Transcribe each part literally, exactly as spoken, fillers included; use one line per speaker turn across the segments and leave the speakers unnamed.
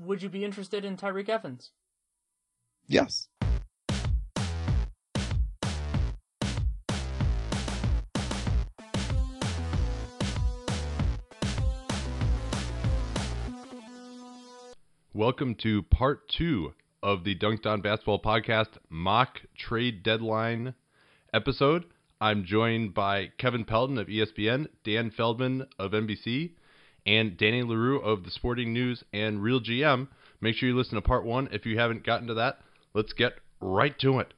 would you be interested in Tyreek Evans?
Yes.
Welcome to part two of the Dunked On Basketball Podcast mock trade deadline episode. I'm joined by Kevin Pelton of E S P N, Dan Feldman of N B C, and Danny Leroux of the Sporting News and Real G M. Make sure you listen to part one if you haven't gotten to that. Let's get right to it.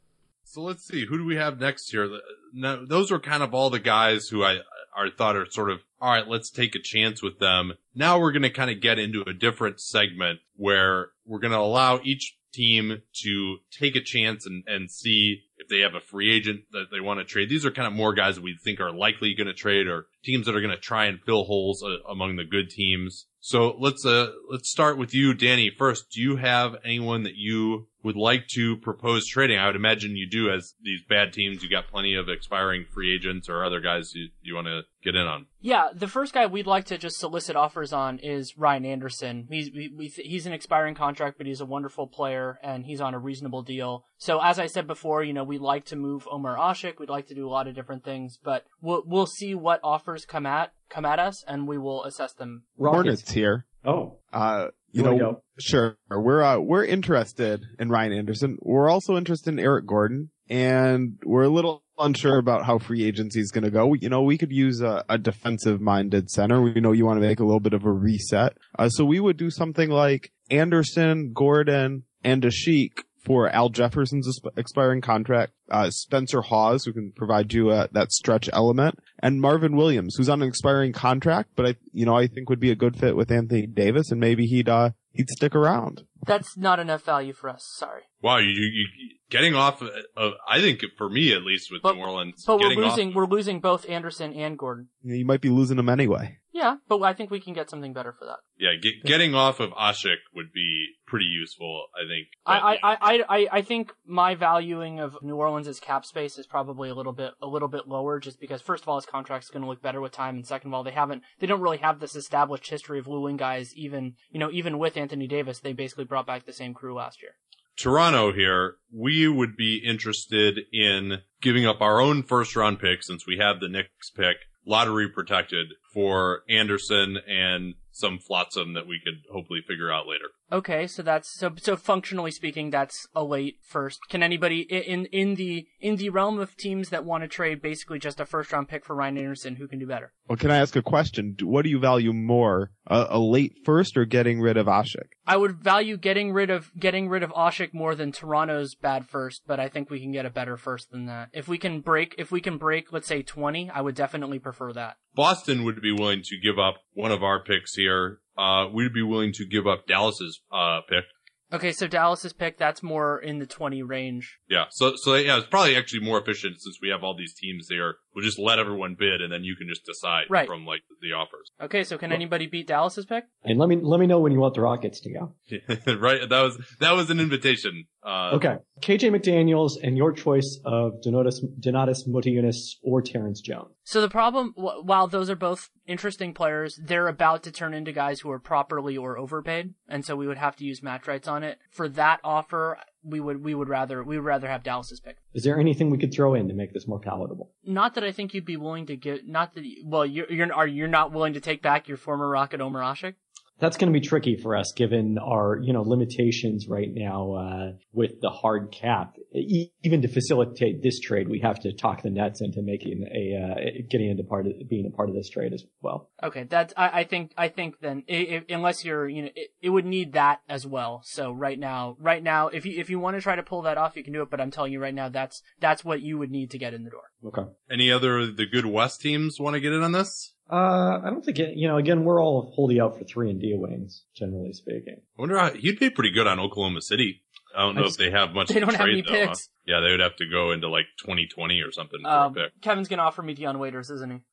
So let's see, who do we have next here? Now, those are kind of all the guys who I, I thought are sort of, all right, let's take a chance with them. Now we're going to kind of get into a different segment where we're going to allow each team to take a chance and, and see if they have a free agent that they want to trade. These are kind of more guys that we think are likely going to trade, or teams that are going to try and fill holes uh, among the good teams. So let's uh let's start with you, Danny. First, do you have anyone that you would like to propose trading? I would imagine you do, as these bad teams, you got plenty of expiring free agents or other guys you, you want to get in on.
Yeah, the first guy we'd like to just solicit offers on is Ryan Anderson. He's we, we, he's an expiring contract, but he's a wonderful player, and he's on a reasonable deal. So as I said before, you know, we'd like to move Omer Asik. We'd like to do a lot of different things, but we'll we'll see what offers come at come at us, and we will assess them.
Hornets here.
Oh,
Uh, you
You wanna
know,
go?
sure. We're uh, we're interested in Ryan Anderson. We're also interested in Eric Gordon, and we're a little unsure about how free agency is going to go. You know, we could use a, a defensive-minded center. We know you want to make a little bit of a reset, uh, so we would do something like Anderson, Gordon, and Asik for Al Jefferson's exp- expiring contract, uh, Spencer Hawes, who can provide you uh, that stretch element, and Marvin Williams, who's on an expiring contract, but I, you know, I think would be a good fit with Anthony Davis, and maybe he'd, uh, he'd stick around.
That's not enough value for us. Sorry.
Wow, you, you, you getting off of, of, I think for me at least with
But-
New Orleans,
But we're
getting
losing
off,
we're losing both Anderson and Gordon.
You know, you might be losing them anyway.
Yeah, but I think we can get something better for that.
yeah, get, getting off of Asik would be pretty useful, I think.
I, I, I, I, I think my valuing of New Orleans' cap space is probably a little bit a little bit lower, just because first of all his contract's going to look better with time, and second of all they haven't they don't really have this established history of wooing guys. Even you know even with Anthony Davis, they basically brought back the same crew last year.
Toronto here, we would be interested in giving up our own first round pick, since we have the Knicks pick, lottery protected, for Anderson and some flotsam that we could hopefully figure out later.
Okay, so that's so so functionally speaking, that's a late first. Can anybody in in the in the realm of teams that want to trade basically just a first round pick for Ryan Anderson, who can do better?
Well, can I ask a question? Do- What do you value more, a, a late first or getting rid of Asik?
I would value getting rid of getting rid of Asik more than Toronto's bad first, but I think we can get a better first than that. If we can break if we can break, let's say twenty, I would definitely prefer that.
Boston would be willing to give up one of our picks here. Uh, we'd be willing to give up Dallas's uh pick.
Okay, so Dallas's pick, that's more in the twenty range.
Yeah, so so yeah, it's probably actually more efficient since we have all these teams here. We'll just let everyone bid, and then you can just decide
Right.
from like the offers.
Okay, so can anybody beat Dallas's pick?
and let me let me know when you want the Rockets to go.
Right? That was that was an invitation. Uh,
Okay, K J McDaniels and your choice of Donatas Donatas Motiejunas or Terrence Jones.
So the problem, wh- while those are both interesting players, they're about to turn into guys who are properly or overpaid, and so we would have to use match rights on it. For that offer, we would we would rather we would rather have Dallas's pick.
Is there anything we could throw in to make this more palatable?
Not that I think you'd be willing to give. Not that. You, well, you're you're are you're not willing to take back your former Rocket Omer Asik?
That's going to be tricky for us given our, you know, limitations right now uh, with the hard cap. E- even to facilitate this trade, we have to talk the Nets into making a uh, getting into part of being a part of this trade as well.
Okay, that's I, I think I think then i i unless you're you know it, it would need that as well. So right now, right now, if you if you want to try to pull that off, you can do it. But I'm telling you right now, that's that's what you would need to get in the door.
Okay.
Any other of the good West teams want to get in on this?
Uh, I don't think it, you know, again, we're all holding out for three and D wings, generally speaking.
I wonder how he'd be pretty good on Oklahoma City. I don't know
I
if
just-
they have much
They
to
don't have
trade,
any
though, huh?
picks.
Yeah, they would have to go into like twenty twenty or something for
Um,
a pick.
Kevin's gonna offer me Deion Waiters, isn't he?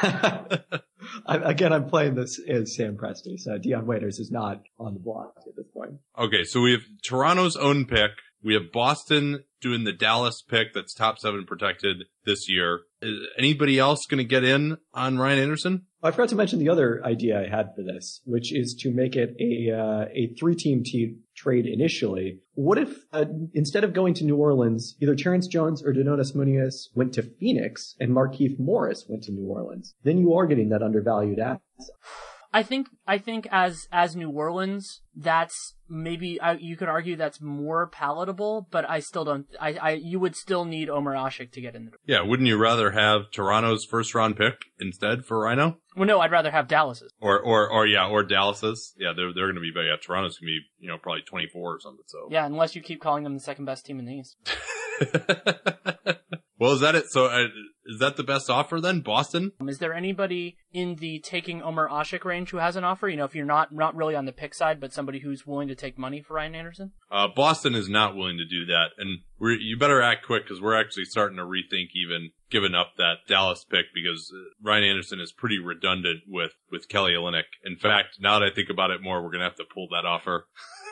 I, again, I'm playing this as Sam Presti, so Deion Waiters is not on the block at this point.
Okay, so we have Toronto's own pick. We have Boston doing the Dallas pick that's top seven protected this year. Is anybody else going to get in on Ryan Anderson?
I forgot to mention the other idea I had for this, which is to make it a uh, a three-team te- trade initially. What if uh, instead of going to New Orleans, either Terrence Jones or Donotas Munoz went to Phoenix and Markieff Morris went to New Orleans? Then you are getting that undervalued asset.
I think I think as as New Orleans, that's maybe I, you could argue that's more palatable, but I still don't. I, I you would still need Omer Asik to get in the door.
Yeah, wouldn't you rather have Toronto's first round pick instead for Rhino?
Well, no, I'd rather have Dallas's.
Or or or yeah, or Dallas's. Yeah, they're they're going to be yeah. Toronto's going to be you know probably twenty-four or something. So
yeah, unless you keep calling them the second best team in the East.
Well, is that it? So uh, is that the best offer then? Boston?
Um, is there anybody in the taking Omer Asik range who has an offer? You know, if you're not not really on the pick side, but somebody who's willing to take money for Ryan Anderson?
Uh, Boston is not willing to do that, and we're, you better act quick because we're actually starting to rethink even giving up that Dallas pick because Ryan Anderson is pretty redundant with with Kelly Olynyk. In fact, now that I think about it more, we're gonna have to pull that offer.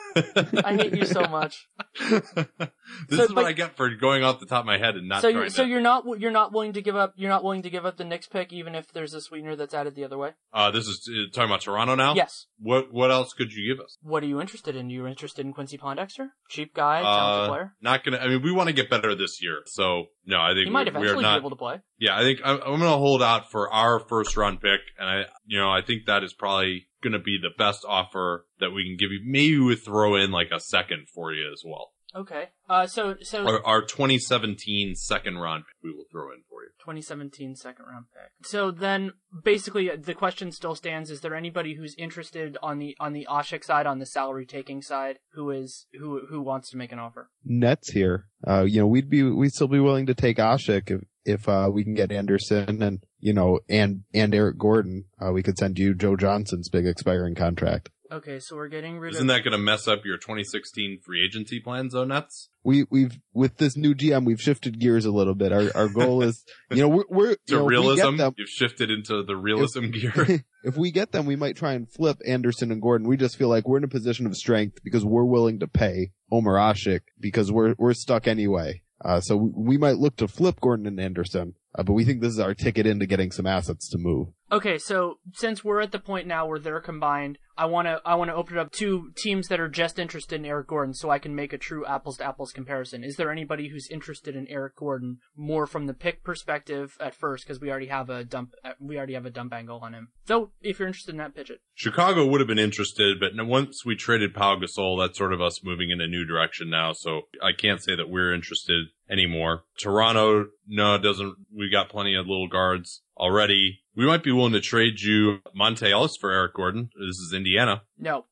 I hate you so much.
This
so,
is what
but,
I get for going off the top of my head and not.
So,
trying
you're, so
to,
you're not you're not willing to give up you're not willing to give up the Knicks pick even if there's a sweetener that's added the other way.
Uh, this is uh, talking about Toronto now.
Yes.
What what else could you give us?
What are you interested in? You're interested in Quincy Pondexter, cheap guy, talented
uh,
player.
Not gonna. I mean, we want to get better this year, so no. I think
he might
we,
eventually
we are not,
be able to play.
Yeah, I think I'm, I'm gonna hold out for our first round pick, and I, you know, I think that is probably going to be the best offer that we can give you. Maybe we would throw in like a second for you as well.
Okay. Uh, so, so.
Our, our twenty seventeen second round pick we will throw in for you.
twenty seventeen second round pick. So then, basically, the question still stands: is there anybody who's interested on the on the Asik side, on the salary taking side, who is who who wants to make an offer?
Nets here. Uh, you know, we'd be we'd still be willing to take Asik if if uh, we can get Anderson and you know and and Eric Gordon. Uh, we could send you Joe Johnson's big expiring contract.
Okay, so we're getting rid
Isn't
of...
that going to mess up your twenty sixteen free agency plans, though, Nets?
We, we've, with this new G M, we've shifted gears a little bit. Our, our goal is, you know, we're, we're, you
to
know,
realism.
them,
You've shifted into the realism
if,
gear.
If we get them, we might try and flip Anderson and Gordon. We just feel like we're in a position of strength because we're willing to pay Omer Asik because we're, we're stuck anyway. Uh, so we, we might look to flip Gordon and Anderson. Uh, but we think this is our ticket into getting some assets to move.
Okay, so since we're at the point now where they're combined, I want to I want to open it up to teams that are just interested in Eric Gordon so I can make a true apples to apples comparison. Is there anybody who's interested in Eric Gordon more from the pick perspective at first because we already have a dump we already have a dump angle on him. So, if you're interested in that, pitch it.
Chicago would have been interested, but once we traded Pau Gasol, that's sort of us moving in a new direction now, so I can't say that we're interested anymore. Toronto, no, it doesn't. We got plenty of little guards already. We might be willing to trade you Monte Ellis for Eric Gordon. This is Indiana.
No.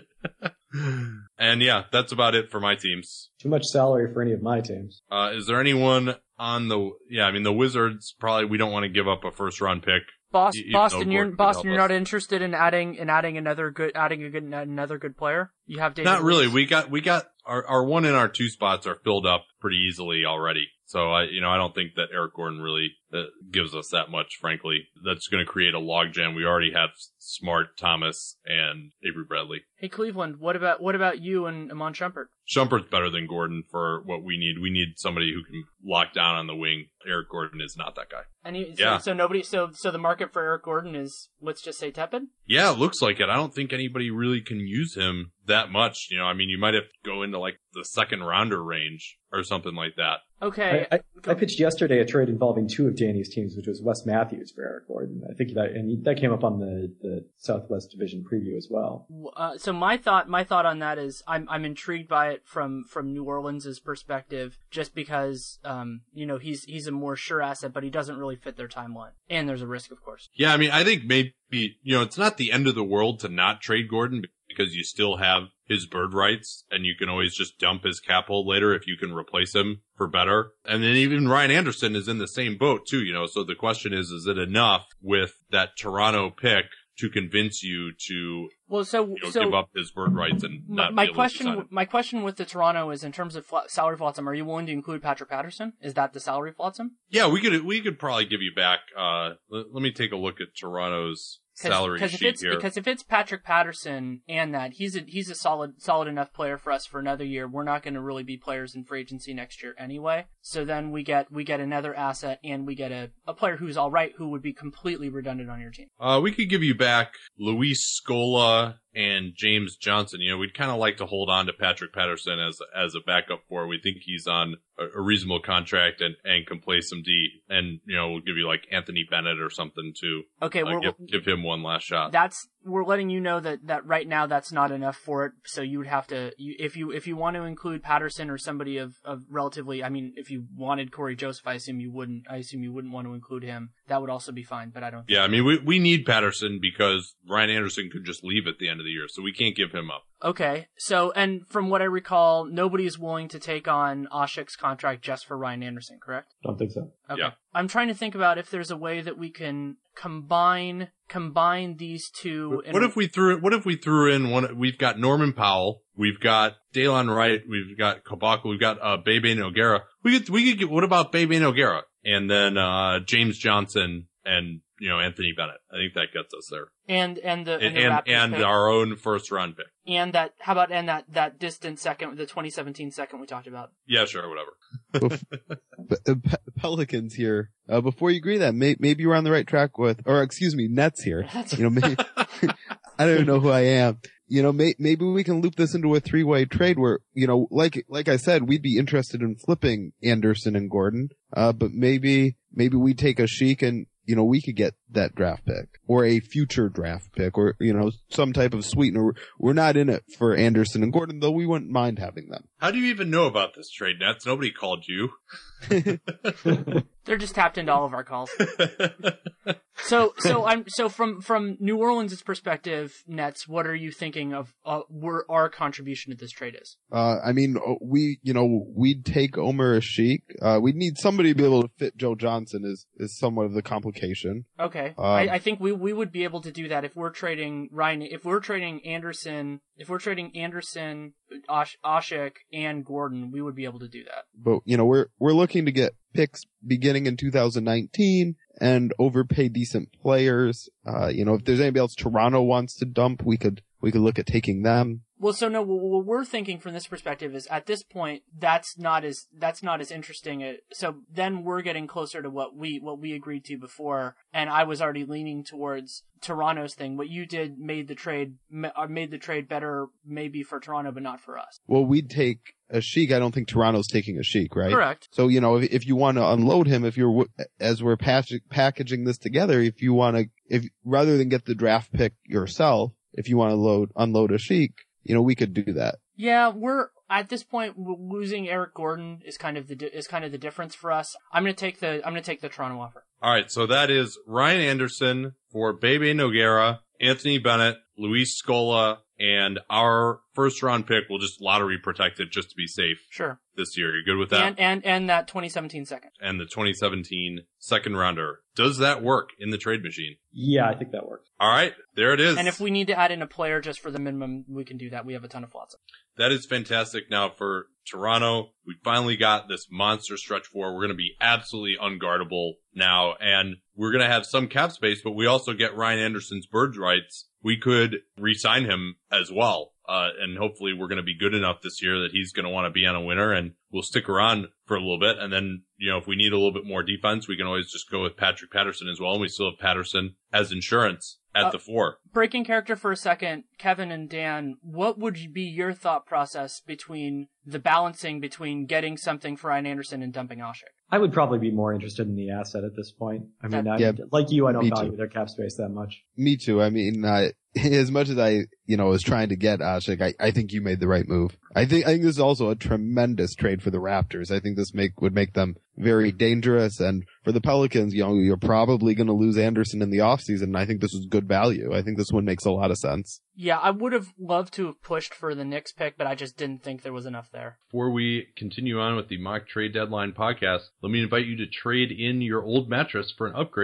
And yeah, that's about it for my teams.
Too much salary for any of my teams.
Uh, is there anyone on the, yeah, I mean, the Wizards, probably we don't want to give up a first round pick.
Boston,
you, you
Boston,
know,
you're
Gordon
Boston. You're
us.
not interested in adding in adding another good, adding a good, another good player. You have David
Not really.
Reeves.
We got, we got our, our one and our two spots are filled up pretty easily already. So I, you know, I don't think that Eric Gordon really uh, gives us that much, frankly. That's going to create a logjam. We already have Smart, Thomas, and Avery Bradley.
Hey Cleveland, what about what about you and Iman Shumpert?
Shumpert's better than Gordon for what we need. We need somebody who can lock down on the wing. Eric Gordon is not that guy.
And he, so,
Yeah.
so nobody, so so the market for Eric Gordon is, let's just say, tepid.
Yeah, it looks like it. I don't think anybody really can use him that much. You know, I mean, you might have to go into like the second rounder range or something like that.
Okay.
I, I, I pitched yesterday a trade involving two of Danny's teams, which was Wes Matthews for Eric Gordon. I think that, and that came up on the, the Southwest Division preview as well.
Uh, so my thought, my thought on that is, I'm I'm intrigued by it from from New Orleans' perspective, just because, um, you know, he's he's a more sure asset, but he doesn't really fit their timeline, and there's a risk, of course.
Yeah, I mean, I think maybe, you know, it's not the end of the world to not trade Gordon because you still have his bird rights and you can always just dump his cap hold later if you can replace him for better. And then even Ryan Anderson is in the same boat too, you know, so the question is, is it enough with that Toronto pick to convince you to
Well, so
you know,
so
give up his bird rights and
my,
not
my
be able
question,
to sign him?
my question with the Toronto is in terms of fl- salary flotsam. Are you willing to include Patrick Patterson? Is that the salary flotsam?
Yeah, we could we could probably give you back. Uh, let, let me take a look at Toronto's salary
Cause if
sheet
it's,
here.
Because if it's Patrick Patterson and that, he's a, he's a solid, solid enough player for us for another year. We're not going to really be players in free agency next year anyway. So then we get, we get another asset and we get a, a player who's all right, who would be completely redundant on your team.
Uh, we could give you back Luis Scola and James Johnson. You know, we'd kind of like to hold on to Patrick Patterson as as a backup for. We think he's on a, a reasonable contract and, and can play some D. And, you know, we'll give you like Anthony Bennett or something too.
Okay,
uh,
we're,
give, give him one last shot.
That's, we're letting you know that, that right now that's not enough for it. So you would have to, you, if you if you want to include Patterson or somebody of, of relatively, I mean, if you wanted Corey Joseph, I assume you wouldn't. I assume you wouldn't want to include him. That would also be fine, but I don't.
Yeah, I mean, we we need Patterson because Ryan Anderson could just leave at the end of the year, so we can't give him up.
Okay, so, and from what I recall, nobody is willing to take on Asik's contract just for Ryan Anderson, correct?
Don't think so.
Okay.
Yeah.
I'm trying to think about if there's a way that we can combine combine these two.
What if we threw what if we threw in one? We've got Norman Powell, we've got Daylon Wright, we've got Kabaka, we've got uh, Bebe Nogueira. We could we could get what about Bebe Nogueira and then uh James Johnson and you know Anthony Bennett. I think that gets us there.
And and the and,
And
the
and,
Raptors
and
pick.
our own first round pick.
And that, how about, and that, that distant second, the twenty seventeen second we talked about.
Yeah, sure, whatever.
Pe- Pelicans here. Uh, before you agree that, may- maybe you're on the right track with, or excuse me, Nets here. You know, maybe, I don't even know who I am. You know, may- maybe we can loop this into a three-way trade where, you know, like, like I said, we'd be interested in flipping Anderson and Gordon. Uh, but maybe, maybe we take a Sheik and, you know, we could get that draft pick or a future draft pick or, you know, some type of sweetener. We're not in it for Anderson and Gordon, though we wouldn't mind having them.
How do you even know about this trade, Nets? Nobody called you.
They're just tapped into all of our calls. So, so I'm, so from, from New Orleans' perspective, Nets, what are you thinking of, uh, where our contribution to this trade is?
Uh, I mean, we, you know, we'd take Omer Asik. Uh, we'd need somebody to be able to fit Joe Johnson is, is somewhat of the complication.
Okay.
Um,
I, I think we, we would be able to do that if we're trading Ryan, if we're trading Anderson, if we're trading Anderson, Ash, Asik, and Gordon, we would be able to do that.
But, you know, we're, we're looking to get picks beginning in two thousand nineteen and overpay decent players. Uh, you know, if there's anybody else Toronto wants to dump, we could, we could look at taking them.
Well, so no, what we're thinking from this perspective is at this point, that's not as, that's not as interesting. So then we're getting closer to what we, what we agreed to before. And I was already leaning towards Toronto's thing. What you did made the trade, made the trade better maybe for Toronto, but not for us.
Well, we'd take a Sheik. I don't think Toronto's taking a Sheik, right?
Correct.
So, you know, if, if you want to unload him, if you're, as we're pack- packaging this together, if you want to, if, rather than get the draft pick yourself, if you want to load, unload a Sheik, you know, we could do that.
Yeah, we're at this point losing Eric Gordon is kind of the is kind of the difference for us. I'm gonna take the I'm gonna take the Toronto offer.
All right, so that is Ryan Anderson for Bebe Nogueira, Anthony Bennett, Luis Scola, and our first round pick. We'll just lottery protect it just to be safe.
Sure.
This year, you good with that?
And and and that twenty seventeen second.
And the twenty seventeen second rounder. Does that work in the trade machine?
Yeah, I think that works.
All right, there it is.
And if we need to add in a player just for the minimum, we can do that. We have a ton of flotsam.
That is fantastic. Now for Toronto, we finally got this monster stretch four. We're going to be absolutely unguardable now, and we're going to have some cap space, but we also get Ryan Anderson's bird rights. We could re-sign him as well. Uh, and hopefully we're going to be good enough this year that he's going to want to be on a winner, and we'll stick around for a little bit. And then, you know, if we need a little bit more defense, we can always just go with Patrick Patterson as well. And we still have Patterson as insurance at
uh,
the four.
Breaking character for a second, Kevin and Dan, what would be your thought process between the balancing between getting something for Ryan Anderson and dumping Asik?
I would probably be more interested in the asset at this point. I mean, I,
Yeah,
like you, I don't
me
value
too.
their cap space that much.
Me too. I mean, uh, as much as I, you know, was trying to get Asik, I, I think you made the right move. I think, I think this is also a tremendous trade for the Raptors. I think this make, would make them very dangerous. And for the Pelicans, you know, you're probably going to lose Anderson in the offseason. And I think this was good value. I think this one makes a lot of sense.
Yeah, I would have loved to have pushed for the Knicks pick, but I just didn't think there was enough there.
Before we continue on with the Mock Trade Deadline podcast, let me invite you to trade in your old mattress for an upgrade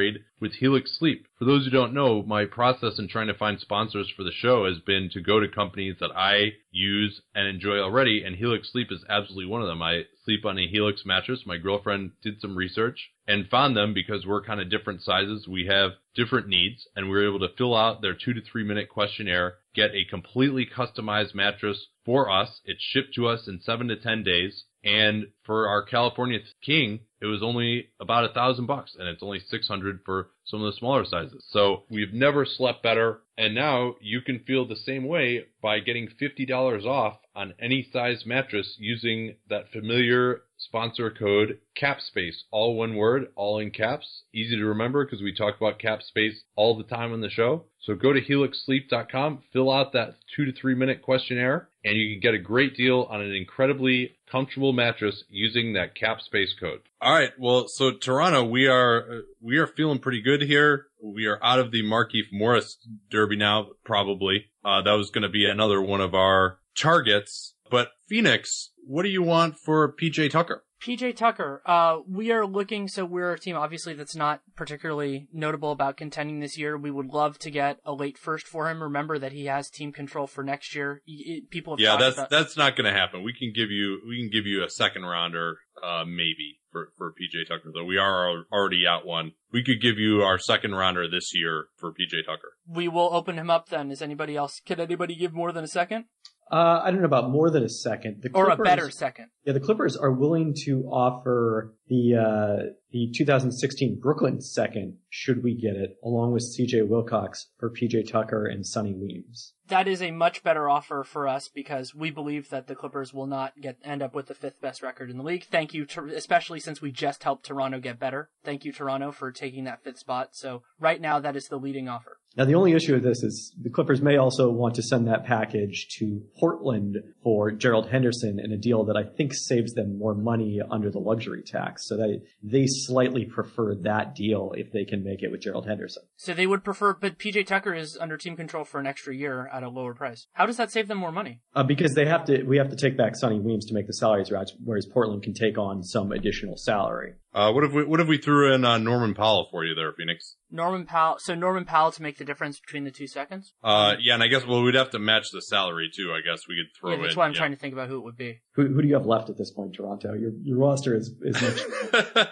with Helix Sleep. For those who don't know, my process in trying to find sponsors for the show has been to go to companies that I use and enjoy already, and Helix Sleep is absolutely one of them. I sleep on a Helix mattress. My girlfriend did some research and found them because we're kind of different sizes. We have different needs, and we were able to fill out their two to three minute questionnaire, get a completely customized mattress for us. It's shipped to us in seven to ten days. And for our California King, it was only about a thousand bucks, and it's only six hundred for some of the smaller sizes. So we've never slept better, and now you can feel the same way by getting fifty dollars off on any size mattress using that familiar sponsor code CAPSPACE, all one word, all in caps. Easy to remember because we talk about CAPSPACE all the time on the show. So go to helix sleep dot com, fill out that two to three minute questionnaire, and you can get a great deal on an incredibly comfortable mattress using that CAPSPACE code.
All right. Well, so Toronto, we are we are feeling pretty good here. We are out of the Markieff Morris Derby now, probably. Uh, that was going to be another one of our targets. But Phoenix, what do you want for P J Tucker?
P J Tucker, uh, we are looking, so we're a team obviously that's not particularly notable about contending this year. We would love to get a late first for him. Remember that he has team control for next year. It, people have
Yeah, that's
about-
that's not going to happen. We can give you we can give you a second rounder, uh, maybe for for P J Tucker. Though we are already at one. We could give you our second rounder this year for P J Tucker.
We will open him up then. Is anybody else? Can anybody give more than a second?
Uh, I don't know about more than a second. The
Or
Clippers,
a better second.
Yeah, the Clippers are willing to offer the uh, the two thousand sixteen Brooklyn second, should we get it, along with C J Wilcox for P J Tucker and Sonny Weems.
That is a much better offer for us because we believe that the Clippers will not get end up with the fifth best record in the league. Thank you, to, especially since we just helped Toronto get better. Thank you, Toronto, for taking that fifth spot. So right now, that is the leading offer.
Now, the only issue with this is the Clippers may also want to send that package to Portland for Gerald Henderson in a deal that I think saves them more money under the luxury tax. So they, they slightly prefer that deal if they can make it with Gerald Henderson.
So they would prefer, but P J Tucker is under team control for an extra year at a lower price. How does that save them more money?
Uh, because they have to, we have to take back Sonny Weems to make the salaries right, whereas Portland can take on some additional salary.
Uh, what if we what if we threw in uh, Norman Powell for you there, Phoenix?
Norman Powell. So Norman Powell to make the difference between the two seconds.
Uh, yeah, and I guess well we'd have to match the salary too. I guess we could throw
Yeah,
in.
that's why I'm
yeah.
trying to think about who it would be.
Who, who do you have left at this point, Toronto? Your your roster is is much.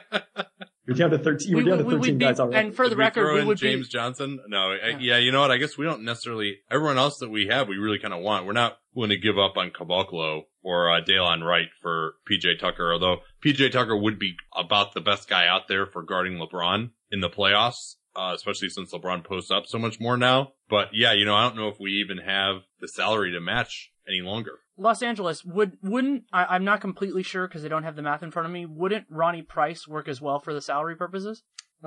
You're down to thirteen. You were
We-
down to
we- we'd
thirteen
be-
guys already.
and for the
Did we
record,
throw
we
in
would
James
be.
Johnson. No, I,
Yeah.
yeah, you know what? I guess we don't necessarily. Everyone else that we have, we really kind of want. We're not willing to give up on Caboclo or uh, Daylon Wright for P J Tucker. Although P J Tucker would be about the best guy out there for guarding LeBron in the playoffs, uh, especially since LeBron posts up so much more now. But yeah, you know, I don't know if we even have the salary to match any longer.
Los Angeles would wouldn't I, I'm not completely sure because I don't have the math in front of me. Wouldn't Ronnie Price work as well for the salary purposes?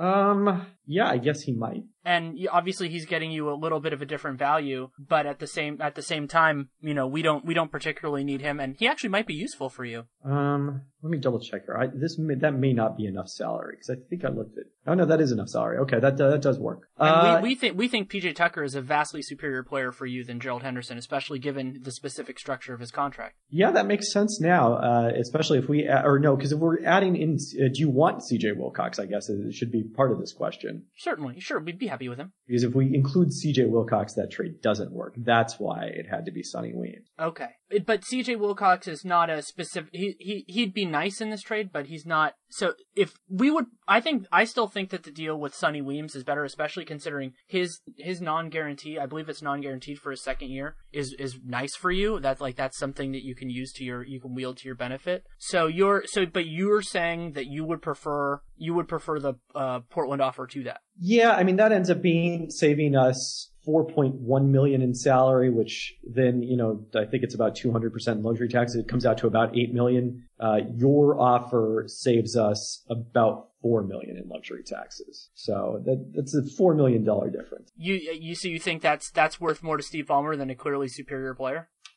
Um, yeah, I guess he might.
And you- obviously he's getting you a little bit of a different value, but at the same at the same time, you know, we don't we don't particularly need him, and he actually might be useful for you.
Um, let me double check here. I, this may, that may not be enough salary because I think I looked at. Oh no, that is enough salary. Okay, that uh, that does work.
And
Uh,
we, we think we think P J Tucker is a vastly superior player for you than Gerald Henderson, especially given the specific structure of his contract.
yeah, that makes sense now. Uh, especially if we add, or no, because if we're adding in, uh, do you want C J Wilcox? I guess it should be part of this question.
Certainly, sure, we'd be happy with him.
Because if we include C J Wilcox, that trade doesn't work. That's why it had to be Sonny Weems.
Okay, It- but C J Wilcox is not a specific. He he he'd be nice in this trade, but he's not. So if we would, I think I still think that the deal with Sonny Weems is better, especially considering his his non-guarantee. I believe it's non-guaranteed for his second year. Is is nice for you. That's like that's something that you can use to your you can wield to your benefit. So you're so, but you're saying that you would prefer you would prefer the uh, Portland offer to that.
Yeah, I mean that ends up being saving us four point one million in salary, which then, you know, I think it's about two hundred percent luxury tax. It comes out to about eight million. Uh, your offer saves us about four million in luxury taxes. So that, that's a four million dollar difference.
You you so you think that's that's worth more to Steve Ballmer than a clearly superior player?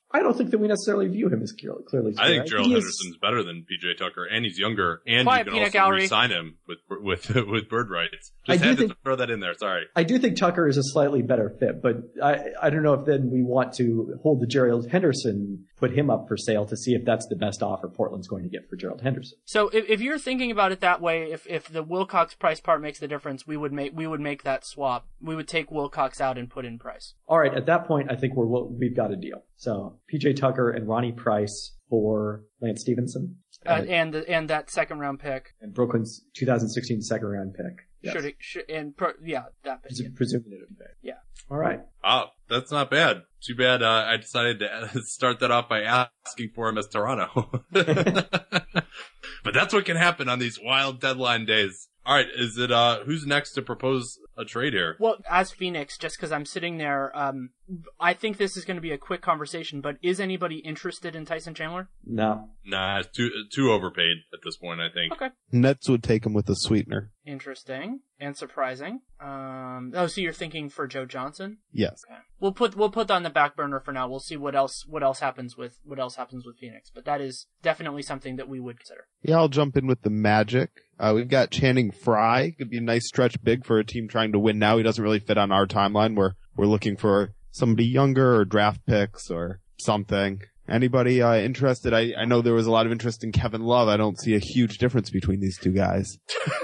I don't think that we necessarily view him as clearly. clearly
I think Gerald
he
Henderson's
is,
better than P J Tucker, and he's younger, and
Quiet,
you can
peanut
also
gallery.
re-sign him with with with bird rights.
I
Just
do
had
think-
to throw that in there. Sorry.
I do think Tucker is a slightly better fit, but I, I don't know if then we want to hold the Gerald Henderson, put him up for sale to see if that's the best offer Portland's going to get for Gerald Henderson.
So if, if you're thinking about it that way, if if the Wilcox Price part makes the difference, we would make we would make that swap. We would take Wilcox out and put in Price.
All right, at that point, I think we're we've got a deal. So P J Tucker and Ronnie Price for Lance Stevenson
Uh, and the, and that second round pick.
and Brooklyn's two thousand sixteen second round pick. Yes.
Should it, should, and pro, yeah, that pick.
Pres- Presuming it would be.
Yeah.
All right.
Oh, that's not bad. Too bad uh, I decided to start that off by asking for him as Toronto. But that's what can happen on these wild deadline days. All right, is it uh who's next to propose a trade here?
Well, as Phoenix, just because I'm sitting there, um, I think this is going to be a quick conversation. But is anybody interested in Tyson Chandler?
No.
Nah, it's too too overpaid at this point, I think.
Okay.
Nets would take him with a sweetener.
Interesting and surprising. Um, oh, so you're thinking for Joe Johnson?
Yes.
Okay. We'll put we'll put that on the back burner for now. We'll see what else what else happens with what else happens with Phoenix. But that is definitely something that we would consider.
Yeah, I'll jump in with the Magic. Uh, we've got Channing Frye. Could be a nice stretch big for a team trying to win now. He doesn't really fit on our timeline. We're, we're looking for somebody younger or draft picks or something. Anybody, uh, interested? I, I know there was a lot of interest in Kevin Love. I don't see a huge difference between these two guys.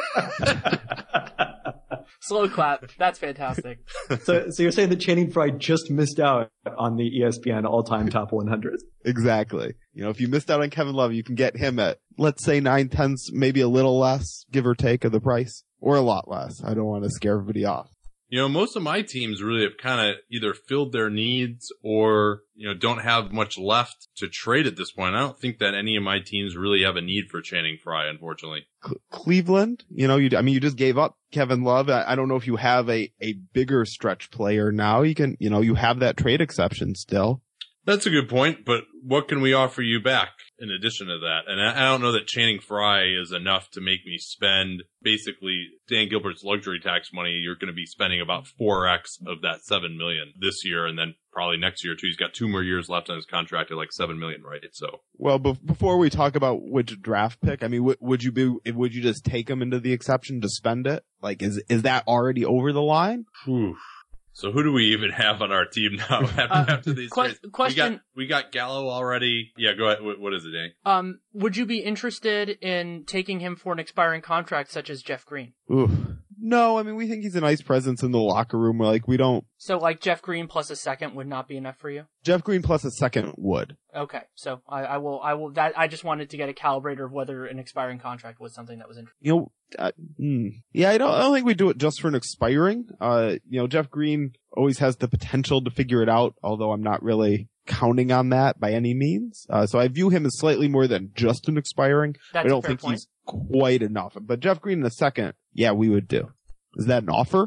Slow clap. That's fantastic.
So, so you're saying that Channing Frye just missed out on the E S P N all-time top one hundred?
Exactly. You know, if you missed out on Kevin Love, you can get him at, let's say, nine tenths, maybe a little less, give or take, of the price. Or a lot less. I don't want to scare everybody off.
You know, most of my teams really have kind of either filled their needs or, you know, don't have much left to trade at this point. I don't think that any of my teams really have a need for Channing Frye, unfortunately.
Cle- Cleveland, you know, you, I mean, you just gave up Kevin Love. I, I don't know if you have a, a bigger stretch player now. You can, you know, you have that trade exception still.
That's a good point, but what can we offer you back in addition to that? And I, I don't know that Channing Frye is enough to make me spend basically Dan Gilbert's luxury tax money. You're going to be spending about four X of that seven million this year, and then probably next year too. He's got two more years left on his contract at like seven million, right? So,
Well, be- before we talk about which draft pick, I mean, w- would you be, would you just take him into the exception to spend it? Like, is, is that already over the line?
whew. So who do we even have on our team now after,
Uh,
after these
que-
trades?
question-
We got, we got Gallo already. Yeah, go ahead. What, what is it, Danny?
Um, would you be interested in taking him for an expiring contract such as Jeff Green?
Oof. No, I mean, we think he's a nice presence in the locker room. Like, we don't,
So like Jeff Green plus a second would not be enough for you?
Jeff Green plus a second would.
Okay, so I, I will, I will, that, I just wanted to get a calibrator of whether an expiring contract was something that was interesting.
You know, uh, mm, yeah, I don't, I don't think we do it just for an expiring. Uh, you know, Jeff Green always has the potential to figure it out, although I'm not really counting on that by any means. Uh, so I view him as slightly more than just an expiring.
That's
I
a
don't
fair
think
point.
he's quite enough. But Jeff Green in a second, yeah, we would do. Is that an offer?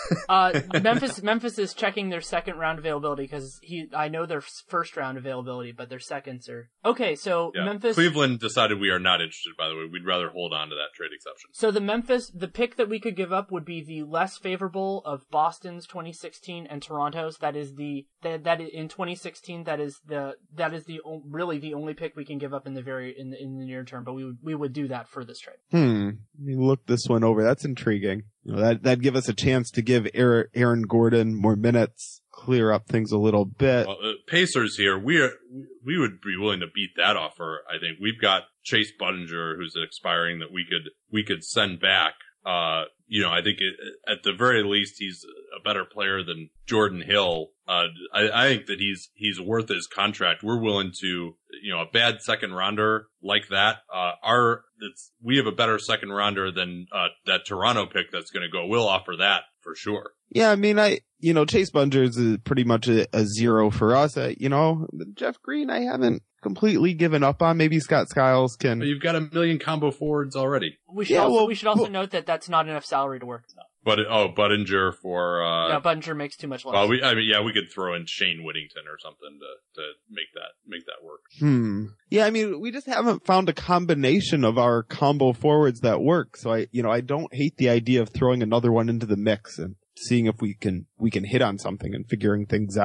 Uh, Memphis, Memphis is checking their second round availability because he, I know their first round availability, but their seconds are okay. So
Yeah.
Memphis,
Cleveland decided we are not interested, by the way. We'd rather hold on to that trade exception.
so the Memphis, the pick that we could give up would be the less favorable of Boston's twenty sixteen and Toronto's. That is the that that in twenty sixteen. That is the that is the o- really the only pick we can give up in the very in the, in the near term. But we would we would do that for this trade.
Hmm. Let me look this one over. That's intriguing. You know, that, that'd give us a chance to give Aaron, Aaron Gordon more minutes, clear up things a little bit.
Well, uh, Pacers here, we are, we would be willing to beat that offer. I think we've got Chase Budinger, who's expiring, that we could, we could send back. Uh, you know, I think it, at the very least, he's a better player than Jordan Hill. Uh, I, I think that he's, he's worth his contract. We're willing to, you know, a bad second rounder like that. Uh, our, it's, we have a better second rounder than, uh, that Toronto pick that's going to go. We'll offer that for sure.
Yeah, I mean, I, you know, Chase Bunger is pretty much a, a zero for us. Uh, you know, Jeff Green, I haven't completely given up on. Maybe Scott Skiles can.
But you've got a million combo forwards already.
We should
Yeah,
also
well,
we should also
well-
note that that's not enough salary to work.
But, oh, Budinger for, uh,
yeah, Budinger makes too much less.
well, we, I mean, yeah, we could throw in Shane Whittington or something to, to make that, make that work.
Hmm. Yeah, I mean, we just haven't found a combination of our combo forwards that work. So I, you know, I don't hate the idea of throwing another one into the mix and seeing if we can, we can hit on something and figuring things out.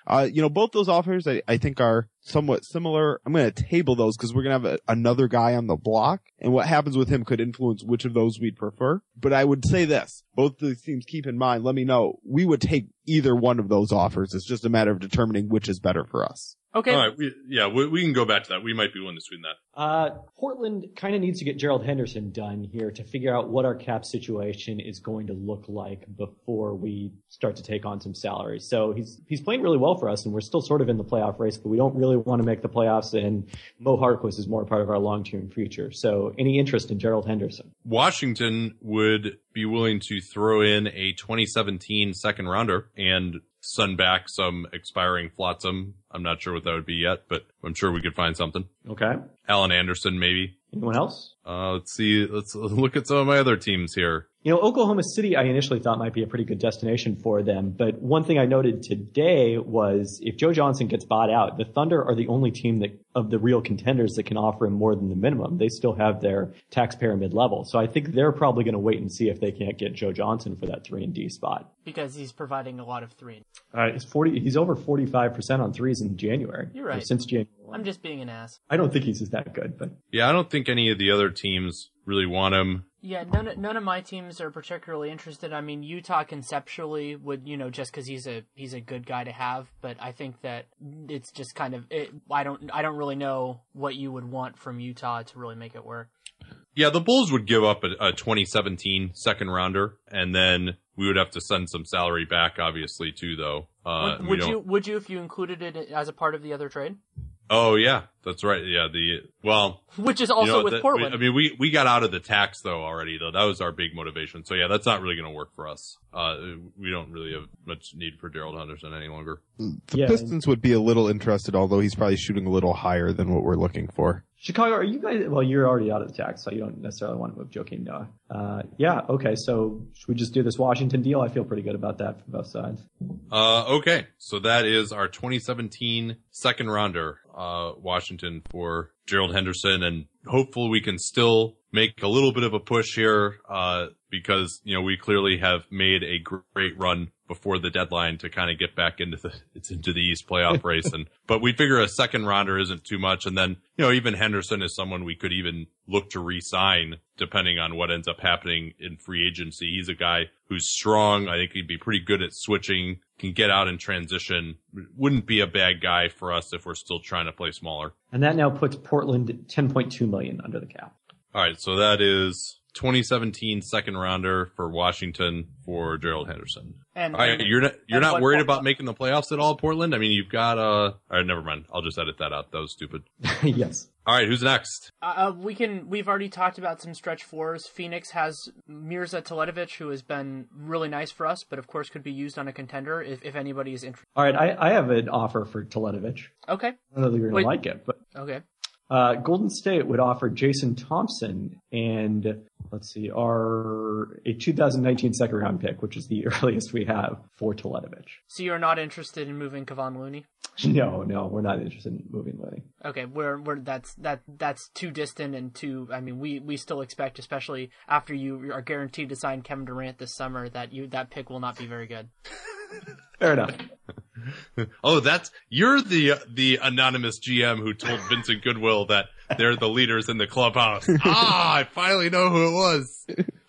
Uh, you know, both those offers I, I think are somewhat similar. I'm going to table those because we're going to have a, another guy on the block, and what happens with him could influence which of those we'd prefer. But I would say this, both these teams keep in mind, let me know, we would take either one of those offers. It's just a matter of determining which is better for us.
Okay.
All right. We, yeah, we, we can go back to that. We might be willing to swing that.
Uh, Portland kind of needs to get Gerald Henderson done here to figure out what our cap situation is going to look like before we start to take on some salary. So he's he's playing really well for us, and we're still sort of in the playoff race, but we don't really want to make the playoffs, and Mo Harkless is more part of our long-term future. So any interest in Gerald Henderson?
Washington would be willing to throw in a twenty seventeen second rounder and send back some expiring Flotsam. I'm not sure what that would be yet, but I'm sure we could find something.
Okay.
Alan Anderson, maybe.
Anyone else?
Uh, let's see. Let's look at some of my other teams here.
You know, Oklahoma City, I initially thought might be a pretty good destination for them. But one thing I noted today was if Joe Johnson gets bought out, the Thunder are the only team that of the real contenders that can offer him more than the minimum. They still have their tax pyramid level. So I think they're probably going to wait and see if they can't get Joe Johnson for that three and D spot.
Because he's providing a lot of three.
Uh, he's forty. He's over forty-five percent on threes in January.
You're right.
Or since January.
I'm just being an ass.
I don't think he's just that good, but
Yeah, I don't think any of the other teams really want him.
Yeah, none none of my teams are particularly interested. I mean, Utah conceptually would, you know, just because he's a he's a good guy to have, but I think that it's just kind of it, I don't I don't really know what you would want from Utah to really make it work.
Yeah, the Bulls would give up a, a twenty seventeen second rounder, and then we would have to send some salary back, obviously, too, though. Uh,
would
we
would
don't-
you would you if you included it as a part of the other trade?
Oh, yeah, that's right. Yeah, the well,
Which is
you
also
know,
with
that-
Portland.
we- I mean, we we got out of the tax though already, though. That was our big motivation. So yeah, that's not really going to work for us. Uh, we don't really have much need for Gerald Henderson any longer.
The
Yeah,
Pistons would be a little interested, although he's probably shooting a little higher than what we're looking for.
Chicago, are you guys, well, you're already out of the tax, so you don't necessarily want to move Joakim Noah. Uh, yeah, okay, so should we just do this Washington deal? I feel pretty good about that from both sides.
Uh, okay, so that is our twenty seventeen second rounder, uh, Washington for Gerald Henderson, and hopefully we can still make a little bit of a push here, uh, because, you know, we clearly have made a great run before the deadline to kind of get back into the, it's into the East playoff race. And, but we figure a second rounder isn't too much. And then, you know, even Henderson is someone we could even look to re-sign depending on what ends up happening in free agency. He's a guy who's strong. I think he'd be pretty good at switching, can get out in transition. Wouldn't be a bad guy for us if we're still trying to play smaller.
And that now puts Portland at ten point two million under the cap.
All right. So that is twenty seventeen second rounder for Washington for Gerald Henderson.
And,
All right,
and-
you're not you're
and
not
what-
worried
what-
about making the playoffs at all, Portland? I mean, you've got uh. All right, never mind. I'll just edit that out. That was stupid.
Yes.
All right, who's next?
Uh, we can. We've already talked about some stretch fours. Phoenix has Mirza Teletovic, who has been really nice for us, but of course could be used on a contender if, if anybody is interested.
All right, I, I have an offer for Teletovic.
Okay.
I don't know that you're going
Wait.
to like it, but
Okay.
uh, Golden State would offer Jason Thompson and, let's see, our a two thousand nineteen second round pick, which is the earliest we have for Teletovic.
So you're not interested in moving Kevon Looney?
No, no, we're not interested in moving Looney.
Okay, we're we're that's that that's too distant and too. I mean, we, we still expect, especially after you are guaranteed to sign Kevin Durant this summer, that you that pick will not be very good.
Fair enough.
Oh, that's you're the the anonymous G M who told Vincent Goodwill that they're the leaders in the clubhouse. Ah, I finally know who it was.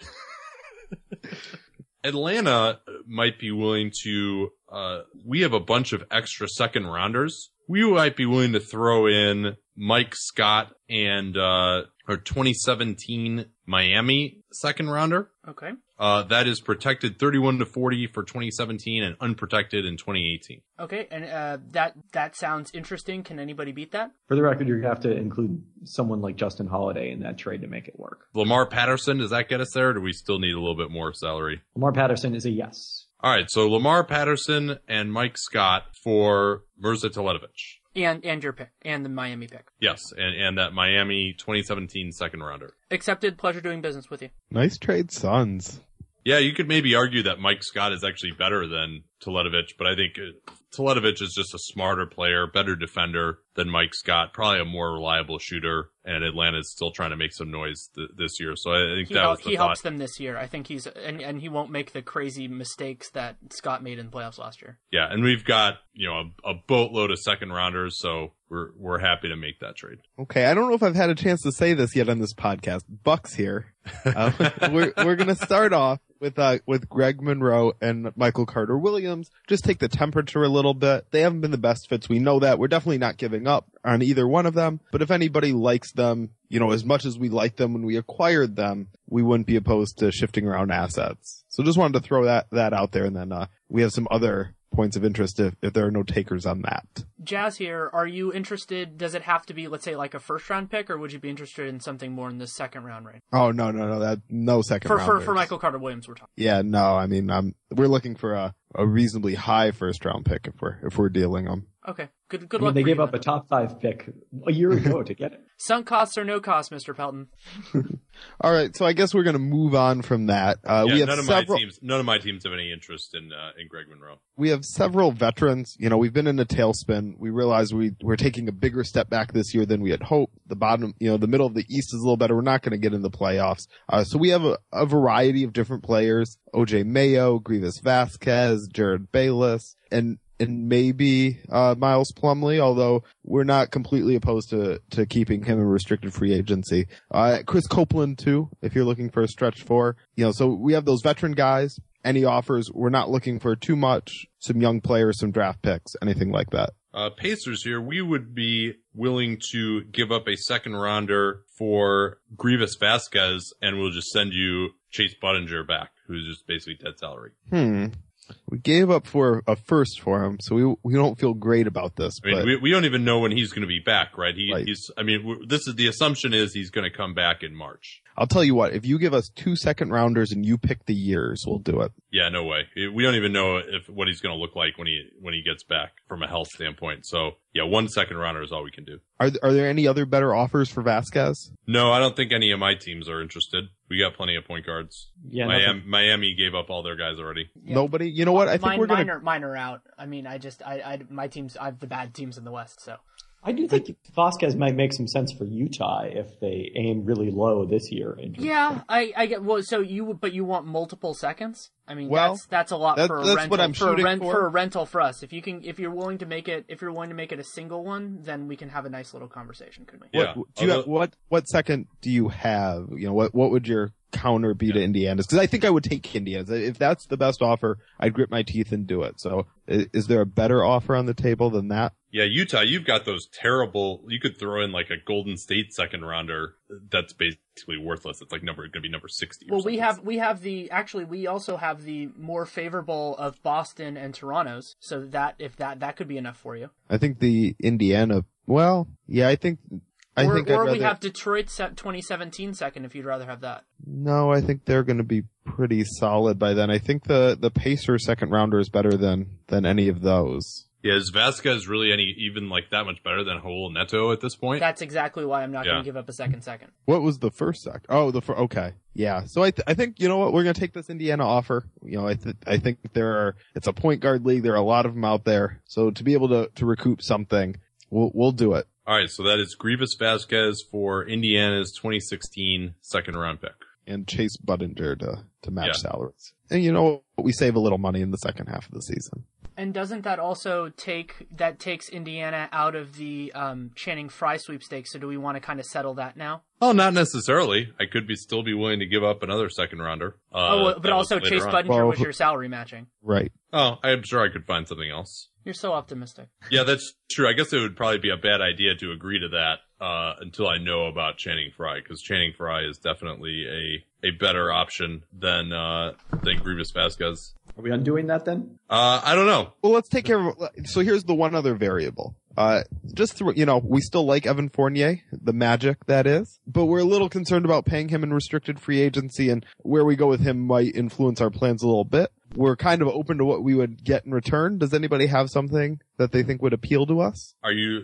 Atlanta might be willing to. Uh, we have a bunch of extra second rounders. We might be willing to throw in Mike Scott and uh, our twenty seventeen Miami second rounder.
Okay.
Uh, that is protected thirty-one to forty for twenty seventeen and unprotected in twenty eighteen.
Okay, and uh, that that sounds interesting. Can anybody beat that?
For the record, you have to include someone like Justin Holiday in that trade to make it work.
Lamar Patterson, does that get us there, or do we still need a little bit more salary?
Lamar Patterson is a yes.
All right, so Lamar Patterson and Mike Scott for Mirza Teletovic.
And and your pick and the Miami pick.
Yes, and, and that Miami twenty seventeen second rounder.
Accepted. Pleasure doing business with you.
Nice trade, Suns.
Yeah, you could maybe argue that Mike Scott is actually better than Teletovic, but I think uh, Teletovic is just a smarter player, better defender than Mike Scott, probably a more reliable shooter, and Atlanta's still trying to make some noise th- this year. So I think
he
that
hel-
was the
he
thought.
helps them this year. I think he's and and he won't make the crazy mistakes that Scott made in the playoffs last year.
Yeah, and we've got, you know, a, a boatload of second rounders, so we're we're happy to make that trade.
Okay, I don't know if I've had a chance to say this yet on this podcast. Bucks here. Uh, we're we're gonna start off with uh with Greg Monroe and Michael Carter Williams. Just take the temperature a little bit. They haven't been the best fits. We know that. We're definitely not giving up on either one of them. But if anybody likes them, you know, as much as we liked them when we acquired them, we wouldn't be opposed to shifting around assets. So just wanted to throw that that out there, and then uh we have some other points of interest if, if there are no takers on that.
Jazz here, are you interested, does it have to be, let's say, like a first round pick, or would you be interested in something more in the second round range?
Oh, no, no, no, that, no second
For,
rounders.
for, for Michael Carter Williams, we're talking.
Yeah, no, I mean, um, we're looking for a, a reasonably high first round pick if we're, if we're dealing them.
Okay. Good, good
I mean,
luck.
they
for
gave
you
up
then.
a top five pick a year ago to get it.
Sunk costs or no costs, Mister Pelton.
All right, so I guess we're going to move on from that. Uh,
yeah,
we have
none of
several,
my teams none of my teams have any interest in uh, in Greg Monroe.
we have several veterans. You know, we've been in a tailspin. We realize we, we're taking a bigger step back this year than we had hoped. The bottom, you know, the middle of the East is a little better. We're not going to get in the playoffs. Uh, so we have a, a variety of different players. O J Mayo, Grievous Vasquez, Jared Bayless, and and maybe uh Miles Plumlee, although we're not completely opposed to to keeping him in restricted free agency. Uh Chris Copeland too, if you're looking for a stretch four. You know, so we have those veteran guys. Any offers, we're not looking for too much. Some young players, some draft picks, anything like that.
Uh, Pacers here, we would be willing to give up a second rounder for Grievous Vasquez, and we'll just send you Chase Budinger back, who's just basically dead salary.
Hmm. We gave up for a first for him, so we we don't feel great about this.
I mean,
but
we, we don't even know when he's going to be back, right? He,
Right.
He's, I mean, we're- this is the assumption is he's going to come back in March.
I'll tell you what, if you give us two second rounders and you pick the years, we'll do it.
Yeah, no way. We don't even know if what he's going to look like when he when he gets back from a health standpoint. So yeah, one second rounder is all we can do.
Are are there any other better offers for Vasquez?
No, I don't think any of my teams are interested. We got plenty of point guards.
Yeah,
Miami,
nothing-
Miami gave up all their guys already.
Yeah.
Nobody? You know what? I think
mine,
we're gonna.
mine, are, mine are out. I mean, I just, I, I, my teams, I have the bad teams in the West, so.
I do think Vasquez might make some sense for Utah if they aim really low this year. in terms
Yeah,
of-
I, I get, well, so you, but you want multiple seconds? I mean,
Well,
that's, that's a lot
that-
for a
that's
rental,
what I'm
for a
shooting
rent,
for.
for a rental for us. If you can, if you're willing to make it, if you're willing to make it a single one, then we can have a nice little conversation, couldn't we?
Yeah.
What, do you have,
Although-
what what second do you have? You know, what what would your counter be to Indiana's? Because I think I would take Indiana's. If that's the best offer, I'd grit my teeth and do it. So, is, is there a better offer on the table than that?
Yeah, Utah, you've got those terrible. You could throw in like a Golden State second rounder that's basically worthless. It's like number going to be number sixty. Or
Well, we
something.
have, we have the, actually, we also have the more favorable of Boston and Toronto's, so that, if that, that could be enough for you.
I think the Indiana. Well, yeah, I think. I
or
think
or
I'd
we
rather,
have Detroit set twenty seventeen second if you'd rather have that.
No, I think they're going to be pretty solid by then. I think the the Pacers second rounder is better than than any of those.
Yeah, is Vasquez really any even like that much better than Raul Neto at this point?
That's exactly why I'm not
Yeah.
going to give up a second second.
What was the first sec? Oh, the fir- okay, yeah. So I th- I think you know what, we're gonna take this Indiana offer. You know, I th- I think there are it's a point guard league. There are a lot of them out there. So to be able to to recoup something, we'll we'll do it.
All right, so that is Grievous Vasquez for Indiana's twenty sixteen second round pick.
And Chase Budinger to to match
Yeah.
salaries. And you know we save a little money in the second half of the season.
And doesn't that also take that takes Indiana out of the um, Channing Frye sweepstakes? So do we want to kind of settle that now?
Oh, not necessarily. I could be still be willing to give up another second rounder. Uh,
oh, well,
that
but
was
also
later
Chase
on.
Budinger
Well,
was your salary matching.
Right.
Oh, I'm sure I could find something else.
You're so optimistic.
Yeah, that's true. I guess it would probably be a bad idea to agree to that uh, until I know about Channing Frye, because Channing Frye is definitely a a better option than uh, than Grievous Vasquez.
Are we undoing that then?
Uh, I don't know.
Well, let's take care of. So here's the one other variable. Uh, just through, you know, we still like Evan Fournier, the Magic that is, but we're a little concerned about paying him in restricted free agency, and where we go with him might influence our plans a little bit. We're kind of open to what we would get in return. Does anybody have something that they think would appeal to us?
Are you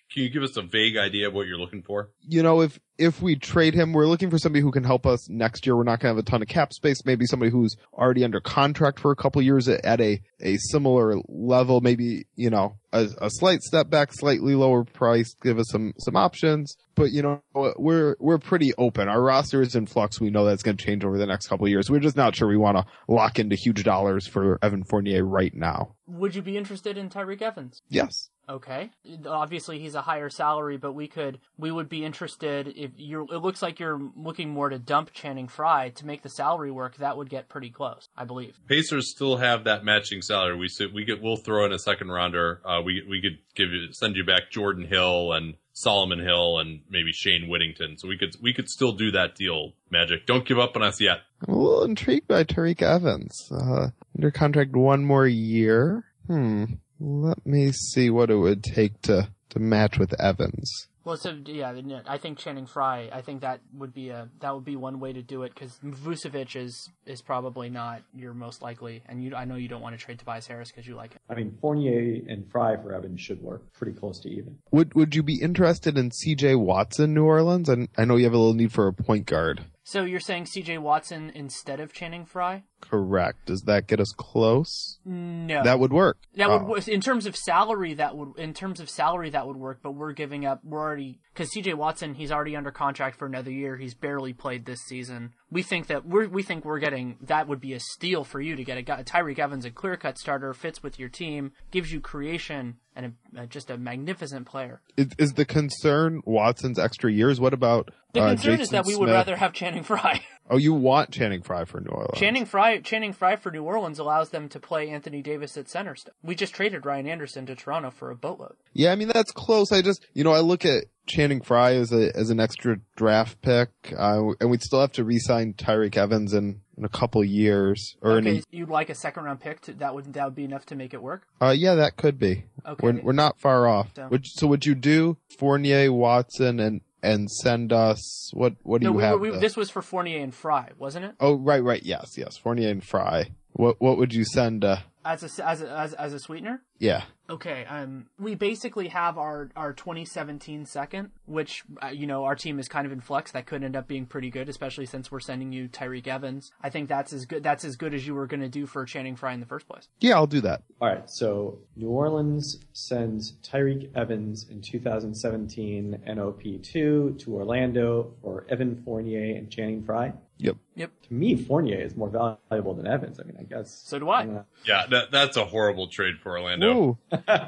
Can you give us a vague idea of what you're looking for?
You know, if if we trade him, we're looking for somebody who can help us next year. We're not going to have a ton of cap space. Maybe somebody who's already under contract for a couple years at, at a, a similar level. Maybe, you know, a, a slight step back, slightly lower price, give us some, some options. But, you know, we're, we're pretty open. Our roster is in flux. We know that's going to change over the next couple of years. We're just not sure we want to lock into huge dollars for Evan Fournier right now.
Would you be interested in Tyreek Evans?
Yes.
Okay. Obviously, he's a higher salary, but we could, we would be interested if you're, it looks like you're looking more to dump Channing Frye to make the salary work. That would get pretty close, I believe.
Pacers still have that matching salary. We we get, we'll throw in a second rounder. Uh, we, we could give you, send you back Jordan Hill and Solomon Hill and maybe Shane Whittington. So we could, we could still do that deal, Magic. Don't give up on us yet.
I'm a little intrigued by Tyreek Evans. Uh, under contract one more year. Hmm. Let me see what it would take to, to match with Evans.
Well, so yeah, I think Channing Frye. I think that would be a that would be one way to do it because Vucevic is is probably not your most likely, and you I know you don't want to trade Tobias Harris because you like him.
I mean, Fournier and Frye for Evans should work pretty close to even.
Would Would you be interested in C J Watson, New Orleans? And I know you have a little need for a point guard.
So you're saying C J Watson instead of Channing Frye?
Correct. Does that get us close?
No.
That would work.
That
oh.
would, in terms of salary, that would, in terms of salary, that would work, but we're giving up, we're already, cause C J Watson, he's already under contract for another year. He's barely played this season. We think that we're, we think we're getting, that would be a steal for you to get a guy, Tyreek Evans, a clear-cut starter, fits with your team, gives you creation, and a, uh, just a magnificent player.
Is, is the concern Watson's extra years? What about
The
uh,
concern
Jason
is that we
Smith?
would rather have Channing Frye.
Oh, you want Channing Frye for New Orleans?
Channing Frye, Channing Frye for New Orleans allows them to play Anthony Davis at center still. We just traded Ryan Anderson to Toronto for a boatload.
Yeah, I mean that's close. I just, you know, I look at Channing Frye as a as an extra draft pick, uh, and we'd still have to re-sign Tyreek Evans in, in a couple years. Or
Okay,
in
you'd like a second round pick to, that would that would be enough to make it work?
a, uh, yeah, that could be.
Okay.
We're we're not far off.
So-
Would, so would you do Fournier, Watson, and and send us what what do
No,
you
we,
have?
we,
the-
this was for Fournier and Frye, wasn't it?
Oh, right, right, yes, yes, Fournier and Frye. What what would you send? Uh,
As a as a, as, as a sweetener?
yeah.
Okay, um, we basically have our, our twenty seventeen second, which, uh, you know, our team is kind of in flux. That could end up being pretty good, especially since we're sending you Tyreek Evans. I think that's as good, that's as good as you were going to do for Channing Frye in the first place.
Yeah, I'll do that.
All right, so New Orleans sends Tyreek Evans in two thousand seventeen N O P two to Orlando for Evan Fournier and Channing Frye.
Yep.
Yep.
To me, Fournier is more valuable than Evans. I mean, I guess.
So do I.
Uh,
Yeah, that that's a horrible trade for Orlando.
Ooh.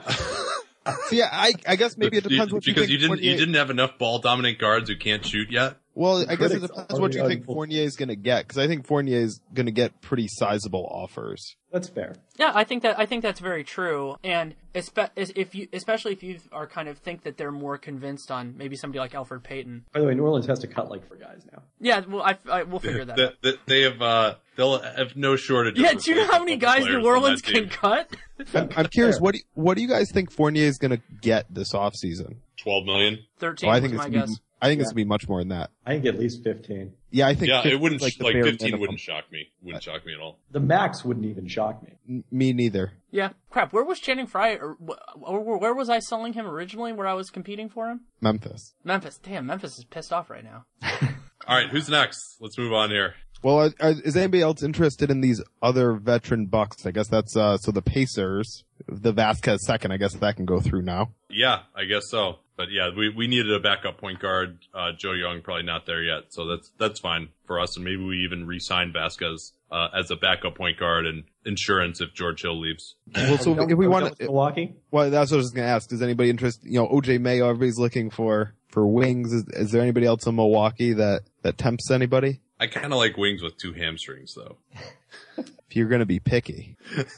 So yeah, I I guess maybe it depends what you
because
think
you didn't
Fournier-
you didn't have enough ball dominant guards who can't shoot yet.
Well, I guess it
Critics
depends
are
what you
already
think
full-
Fournier is going to get, because I think Fournier is going to get pretty sizable offers.
That's fair.
Yeah, I think that I think that's very true, and espe- if you, especially if you are kind of think that they're more convinced on maybe somebody like Elfrid Payton.
By the way, New Orleans has to cut like for guys now.
Yeah, well, I, I we'll figure that out.
They, they have uh, they'll have no shortage.
Yeah,
of
do you know how many guys
players
New
on
Orleans
that
can
team.
cut?
I'm, I'm curious, what do you, what do you guys think Fournier is going to get this offseason?
Twelve million.
Thirteen
Oh, I
was
think it's
my
gonna
guess.
be, I think it's
Yeah.
going to be much more than that.
I think at least fifteen.
Yeah, I think
Yeah,
fifteen
it wouldn't
is like,
like,
the bare
fifteen
minimum.
wouldn't shock me. Wouldn't shock me at all.
The max wouldn't even shock me.
N- Me neither.
Yeah, crap. Where was Channing Frye? Or, wh- or where was I selling him originally? Where I was competing for him?
Memphis.
Memphis. Damn, Memphis is pissed off right now.
All right, who's next? Let's move on here.
Well, are, are, is anybody else interested in these other veteran Bucks? I guess that's, uh, so the Pacers, the Vasquez second, I guess that can go through now.
Yeah, I guess so. But yeah, we, we needed a backup point guard. Uh, Joe Young probably not there yet, so that's that's fine for us. And maybe we even re-sign Vasquez uh, as a backup point guard and insurance if George Hill leaves.
Well, so
Are
if we
done
want
with
to,
Milwaukee.
well, that's what I was going to ask. Is anybody interested? You know, O J Mayo, everybody's looking for, for wings. Is, is there anybody else in Milwaukee that, that tempts anybody?
I kind of like wings with two hamstrings, though.
If you're going to be picky.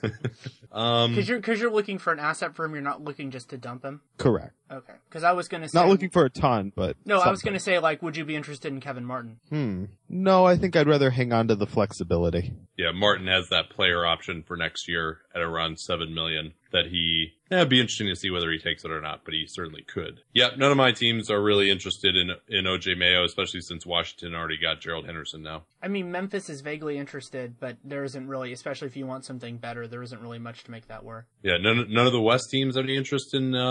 Um,
Because you're, cause you're looking for an asset for him, you're not looking just to dump him?
Correct.
Okay. Because I was going to say...
Not looking for a ton, but
No, I was
something.
going to say, like, would you be interested in Kevin Martin?
Hmm. No, I think I'd rather hang on to the flexibility.
yeah, Martin has that player option for next year at around seven million that he, yeah, it'd be interesting to see whether he takes it or not, but he certainly could. Yeah, none of my teams are really interested in, in O J Mayo, especially since Washington already got Gerald Henderson now.
I mean, Memphis is vaguely interested, but there isn't really, especially if you want something better, there isn't really much to make that work.
Yeah, none, none of the West teams have any interest in, uh,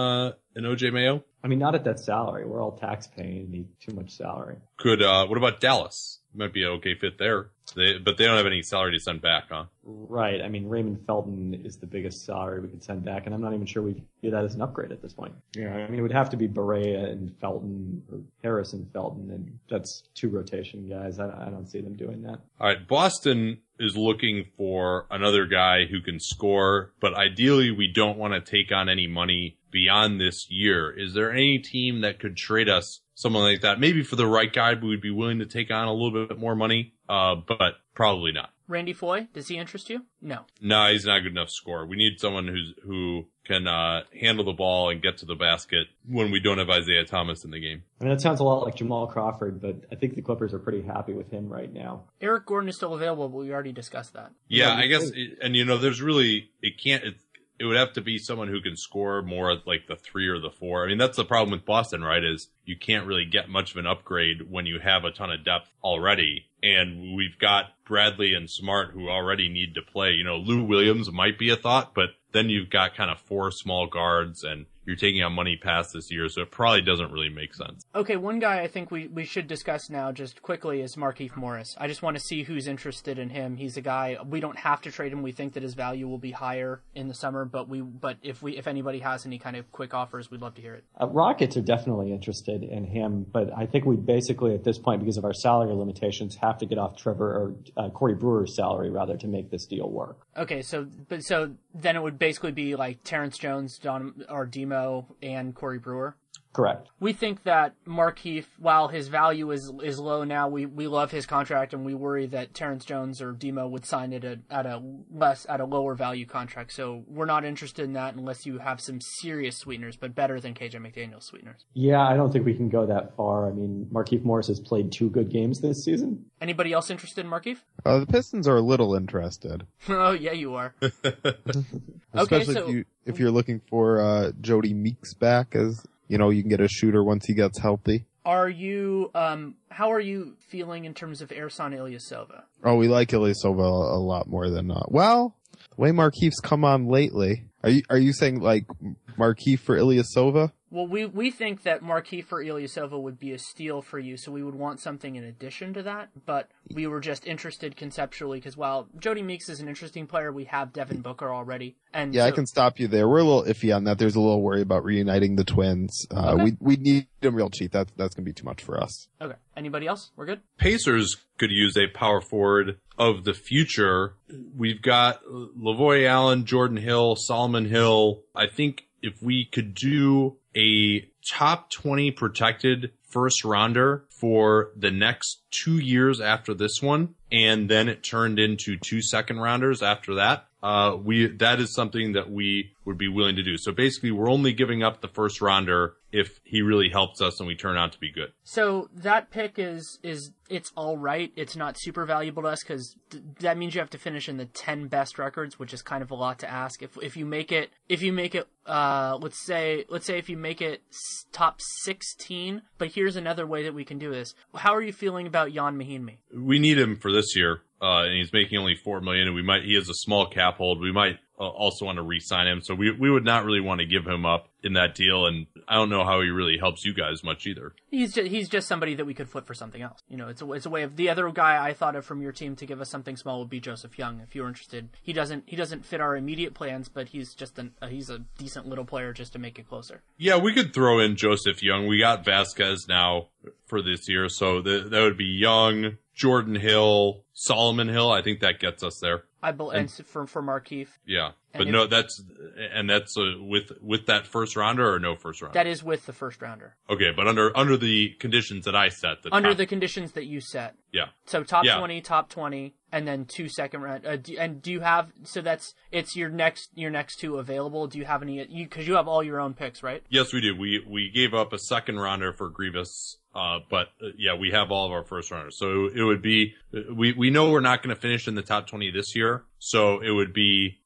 in O J Mayo?
I mean, not at that salary. We're all tax paying and need too much salary.
Could, uh, what about Dallas? Might be an okay fit there. They, but they don't have any salary to send back, huh?
Right. I mean, Raymond Felton is the biggest salary we could send back, and I'm not even sure we view that as an upgrade at this point. Yeah, I mean, it would have to be Barea and Felton, or Harris and Felton, and that's two rotation guys. I, I don't see them doing that.
All right, Boston is looking for another guy who can score, but ideally we don't want to take on any money beyond this year. Is there any team that could trade us someone like that? Maybe for the right guy, we would be willing to take on a little bit more money, uh, but probably not.
Randy Foye, does he interest you? No.
No, he's not a good enough scorer. We need someone who's who can uh, handle the ball and get to the basket when we don't have Isaiah Thomas in the game.
I mean, that sounds a lot like Jamal Crawford, but I think the Clippers are pretty happy with him right now.
Eric Gordon is still available, but we already discussed that.
Yeah, yeah I guess, it, and you know, there's really, it can't, it, it would have to be someone who can score more like the three or the four. I mean, that's the problem with Boston, right, is you can't really get much of an upgrade when you have a ton of depth already. And we've got Bradley and Smart who already need to play. You know, Lou Williams might be a thought, but then you've got kind of four small guards and you're taking on money past this year, so it probably doesn't really make sense.
Okay, one guy I think we, we should discuss now just quickly is Markieff Morris. I just want to see who's interested in him. He's a guy, we don't have to trade him. We think that his value will be higher in the summer, but we but if we if anybody has any kind of quick offers, we'd love to hear it.
Uh, Rockets are definitely interested in him, but I think we basically at this point, because of our salary limitations, have to get off Trevor or uh, Corey Brewer's salary rather to make this deal work.
Okay, so but so then it would basically be like Terrence Jones, Don or Demo, and Corey Brewer.
Correct.
We think that Markieff, while his value is is low now, we, we love his contract, and we worry that Terrence Jones or Demo would sign it at, at a less at a lower value contract. So we're not interested in that unless you have some serious sweeteners, but better than K J McDaniel's sweeteners.
Yeah, I don't think we can go that far. I mean, Markieff Morris has played two good games this season.
Anybody else interested in Markieff?
Uh, the Pistons are a little interested.
Oh yeah, you are.
Especially
okay, so
if you if you're looking for uh, Jody Meeks back, as you know, you can get a shooter once he gets healthy.
Are you um how are you feeling in terms of Ersan Ilyasova?
Oh, we like Ilyasova a, a lot more than uh, well, the way Markieff's come on lately. Are you are you saying like Markieff for Ilyasova?
Well, we we think that Markieff for Ilyasova would be a steal for you, so we would want something in addition to that. But we were just interested conceptually because while Jody Meeks is an interesting player, we have Devin Booker already. And
yeah,
so,
I can stop you there. We're a little iffy on that. There's a little worry about reuniting the twins. Uh,
okay.
We we need them real cheap. That's that's gonna be too much for us.
Okay. Anybody else? We're good.
Pacers could use a power forward of the future. We've got Lavoie Allen, Jordan Hill, Solomon Hill. I think if we could do a top twenty protected first rounder for the next two years after this one, and then it turned into two second rounders after that, uh, we, that is something that we would be willing to do. So basically we're only giving up the first rounder if he really helps us and we turn out to be good.
So that pick is, is it's all right. It's not super valuable to us because th- that means you have to finish in the ten best records, which is kind of a lot to ask. If if you make it, if you make it, uh, let's say, let's say if you make it s- top sixteen, but here's another way that we can do this. How are you feeling about Jan Mahinmi?
We need him for this year. Uh, and he's making only four million, and we might, he has a small cap hold. We might uh, also want to re-sign him. So we, we would not really want to give him up in that deal. And I don't know how he really helps you guys much either.
He's just, he's just somebody that we could flip for something else. You know, it's a, it's a way of, the other guy I thought of from your team to give us something small would be Joseph Young. If you're interested, he doesn't, he doesn't fit our immediate plans, but he's just an, uh, he's a decent little player just to make it closer.
Yeah, we could throw in Joseph Young. We got Vasquez now for this year. So the, that would be Young, Jordan Hill, Solomon Hill. I think that gets us there.
I bel- and for for Markieff.
Yeah, but
and
no,
if,
that's and that's uh, with with that first rounder or no first rounder.
That is with the first rounder.
Okay, but under under the conditions that I set, the
under
top,
the conditions that you set.
Yeah.
So top
yeah.
twenty, top twenty, and then two second round. Uh, do, and do you have? So that's it's your next your next two available. Do you have any? You because you have all your own picks, right?
Yes, we do. We we gave up a second rounder for Grievous. Uh, but uh, yeah, we have all of our first rounders. So it would be, we, we know we're not going to finish in the top twenty this year. So it would be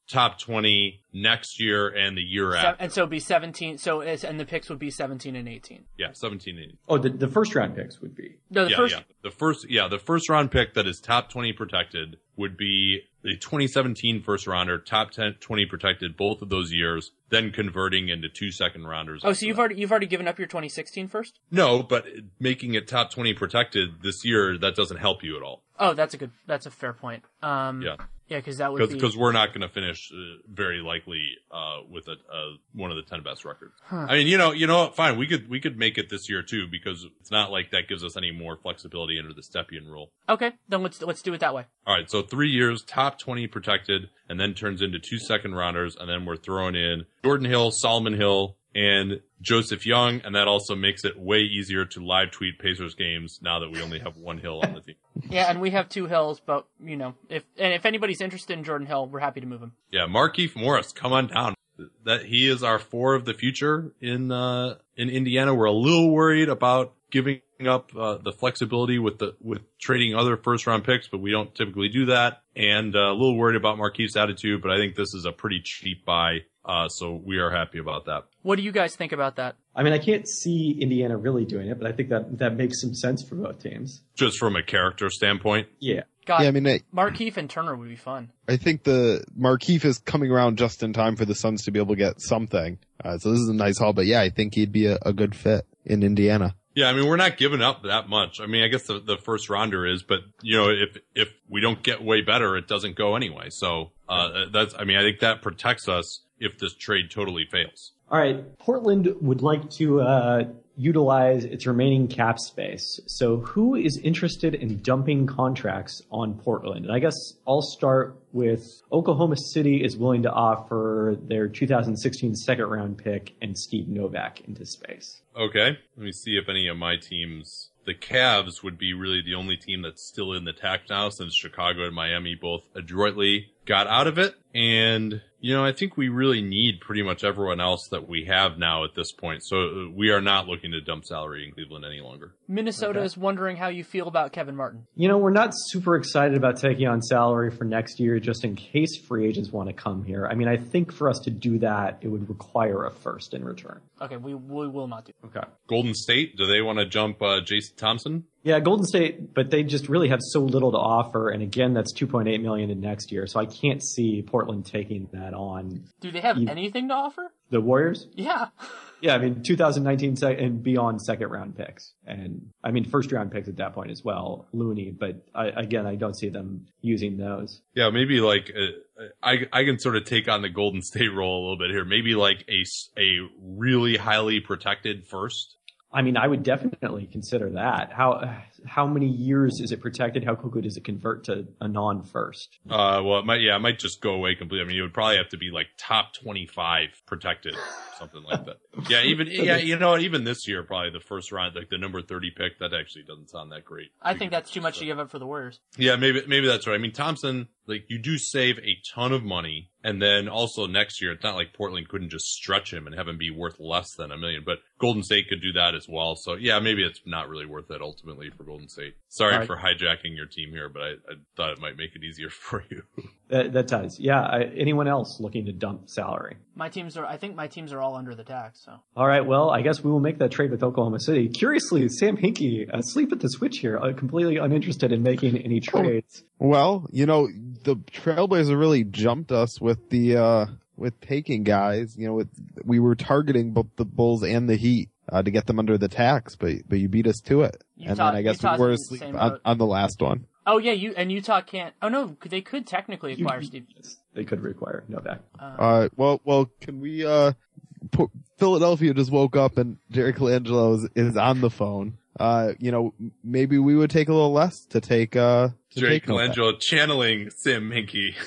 top twenty next year and the year
Se-
after.
and so it'd be seventeen. So it's, and the picks would be seventeen and eighteen.
Yeah, seventeen and eighteen.
Oh, the, the first round picks would be.
No, the
yeah,
first.
yeah. The first, yeah, the first round pick that is top twenty protected would be the twenty seventeen first rounder, top ten, twenty protected both of those years, then converting into two second rounders.
Oh, so you've already you've already given up your twenty sixteen first?
No, but making it top twenty protected this year, that doesn't help you at all.
Oh, that's a good. That's a fair point. Um,
Yeah.
Yeah, because that would be
Because we're not going to finish uh, very likely uh, with a, uh, one of the ten best records.
Huh.
I mean, you know, you know, what? Fine, we could we could make it this year too, because it's not like that gives us any more flexibility under the Stepien rule.
okay. Then let's let's do it that way.
All right, so three years, top twenty protected, and then turns into two second rounders, and then we're throwing in Jordan Hill, Solomon Hill, and Joseph Young, and that also makes it way easier to live tweet Pacers games now that we only have one Hill on the team.
Yeah, and we have two Hills, but you know, if and if anybody's interested in Jordan Hill, we're happy to move him.
Yeah, Markieff Morris, come on down. That he is our four of the future in uh, in Indiana. We're a little worried about giving up uh, the flexibility with the with trading other first round picks, but we don't typically do that. And uh, a little worried about Markieff's attitude, but I think this is a pretty cheap buy, uh, so we are happy about that.
What do you guys think about that?
I mean, I can't see Indiana really doing it, but I think that that makes some sense for both teams.
Just from a character standpoint.
Yeah.
God,
Yeah, I mean, I,
Markieff and Turner would be fun.
I think the Markieff is coming around just in time for the Suns to be able to get something. Uh, so this is a nice haul, but yeah, I think he'd be a, a good fit in Indiana.
Yeah, I mean, we're not giving up that much. I mean, I guess the, the first rounder is, but you know, if if we don't get way better, it doesn't go anyway. So uh, that's, I mean, I think that protects us if this trade totally fails.
All right. Portland would like to uh, utilize its remaining cap space. So who is interested in dumping contracts on Portland? And I guess I'll start with Oklahoma City is willing to offer their two thousand sixteen second round pick and Steve Novak into space.
Okay, let me see if any of my teams. The Cavs would be really the only team that's still in the tax now, since Chicago and Miami both adroitly got out of it. And, you know, I think we really need pretty much everyone else that we have now at this point. So we are not looking to dump salary in Cleveland any longer.
Minnesota
Okay.
is wondering how you feel about Kevin Martin.
You know, we're not super excited about taking on salary for next year just in case free agents want to come here. I mean, I think for us to do that, it would require a first in return.
Okay, we we will not do.
Okay.
Golden State, do they want to jump uh, Jason Thompson?
Yeah, Golden State, but they just really have so little to offer. And again, that's two point eight million dollars in next year. So I can't see Portland taking that on.
Do they have
You-
anything to offer?
The Warriors?
Yeah.
Yeah, I mean, two thousand nineteen sec- and beyond second round picks. And I mean, first round picks at that point as well, Looney. But I, again, I don't see them using those.
Yeah, maybe like uh, I I can sort of take on the Golden State role a little bit here. Maybe like a s- a really highly protected first.
I mean, I would definitely consider that. How how many years is it protected? How quickly does it convert to a non-first?
Uh, well, it might yeah, it might just go away completely. I mean, it would probably have to be like top twenty-five protected, something like that. Yeah, even yeah, you know, what, even this year, probably the first round, like the number thirty pick, that actually doesn't sound that great.
I think that's too much to give up for the Warriors.
Yeah, maybe maybe that's right. I mean, Thompson, like you do save a ton of money, and then also next year, it's not like Portland couldn't just stretch him and have him be worth less than a million, but Golden State could do that as well. So yeah, maybe it's not really worth it ultimately for Golden State. Sorry
Right.
for hijacking your team here, but I, I thought it might make it easier for you.
That, that does. Yeah. I, anyone else looking to dump salary?
My teams are. I think my teams are all under the tax. So
All right. Well, I guess we will make that trade with Oklahoma City. Curiously, Sam Hinkie asleep at the switch here, uh, completely uninterested in making any trades.
Well, you know, the Trailblazers really jumped us with the, uh, with taking guys. You know, with, we were targeting both the Bulls and the Heat, uh, to get them under the tax, but, but you beat us to it. and
Utah-
then I guess
Utah's
we were
in the
asleep
same
on,
boat.
on the last one.
oh yeah, you and Utah can't. Oh no, they could technically acquire Steve.
They could require Novak.
Uh,
Uh, well, well, can we, uh, put, Philadelphia just woke up and Jerry Colangelo is, is on the phone. Uh, you know, m- maybe we would take a little less to take, uh, to
Jerry
take Novak.
Colangelo channeling Sam Hinkie.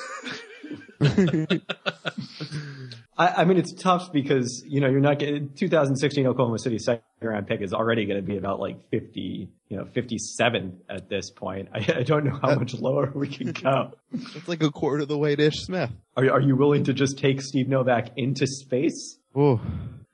I, I mean, it's tough because, you know, you're not getting twenty sixteen Oklahoma City second round pick is already going to be about like fifty, you know, fifty-seven at this point. I, I don't know how much lower we can go.
It's like a quarter of the way to Ish Smith.
Are, are you willing to just take Steve Novak into space?
Oh,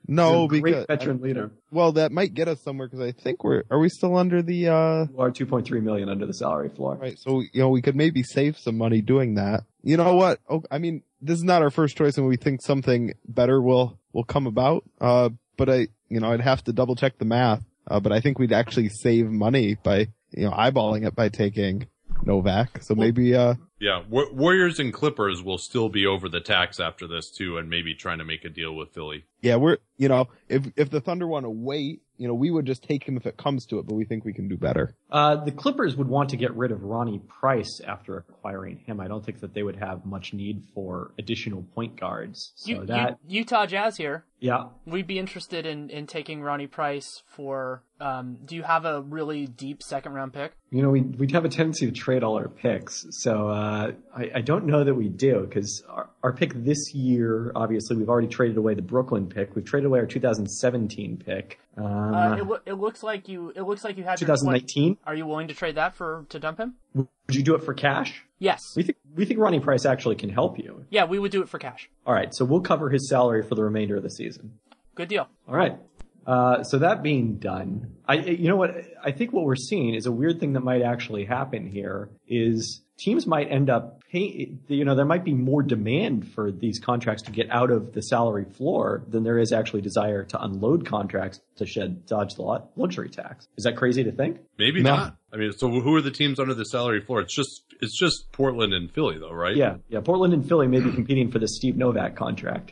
No,
He's a great
because
veteran leader.
well, that might get us somewhere because I think we're are we still under the uh
You are two point three million under the salary floor.
right? So you know we could maybe save some money doing that. You know what? Oh, I mean, this is not our first choice, and we think something better will will come about. Uh, but I, you know, I'd have to double check the math. Uh, but I think we'd actually save money by you know eyeballing it by taking Novak. So maybe uh.
Yeah, War- Warriors and Clippers will still be over the tax after this too, and maybe trying to make a deal with Philly.
Yeah, we're, you know, if, if the Thunder want to wait, you know, we would just take him if it comes to it, but we think we can do better.
Uh, the Clippers would want to get rid of Ronnie Price after acquiring him. I don't think that they would have much need for additional point guards. So
You,
that,
you, Utah Jazz here.
yeah.
We'd be interested in, in taking Ronnie Price for, um, do you have a really deep second round pick?
You know, we, we'd have a tendency to trade all our picks. So, uh, I, I don't know that we do because our, our pick this year, obviously, we've already traded away the Brooklyn pick. We've traded away our two thousand seventeen pick. Um,
Uh, it, lo- it looks like you, it looks like you had your
twenty nineteen.
Are you willing to trade that for, to dump him?
Would you do it for cash?
Yes.
We think, we think Ronnie Price actually can help you.
Yeah, we would do it for cash.
All right. So we'll cover his salary for the remainder of the season.
Good deal.
All right. Uh, so that being done, I, you know what? I think what we're seeing is a weird thing that might actually happen here is teams might end up pay, you know, there might be more demand for these contracts to get out of the salary floor than there is actually desire to unload contracts to shed, dodge the luxury tax. Is that crazy to think?
Maybe
No.
not. I mean, so who are the teams under the salary floor? It's just it's just Portland and Philly, though, right?
Yeah. Yeah. Portland and Philly may be competing for the Steve Novak contract.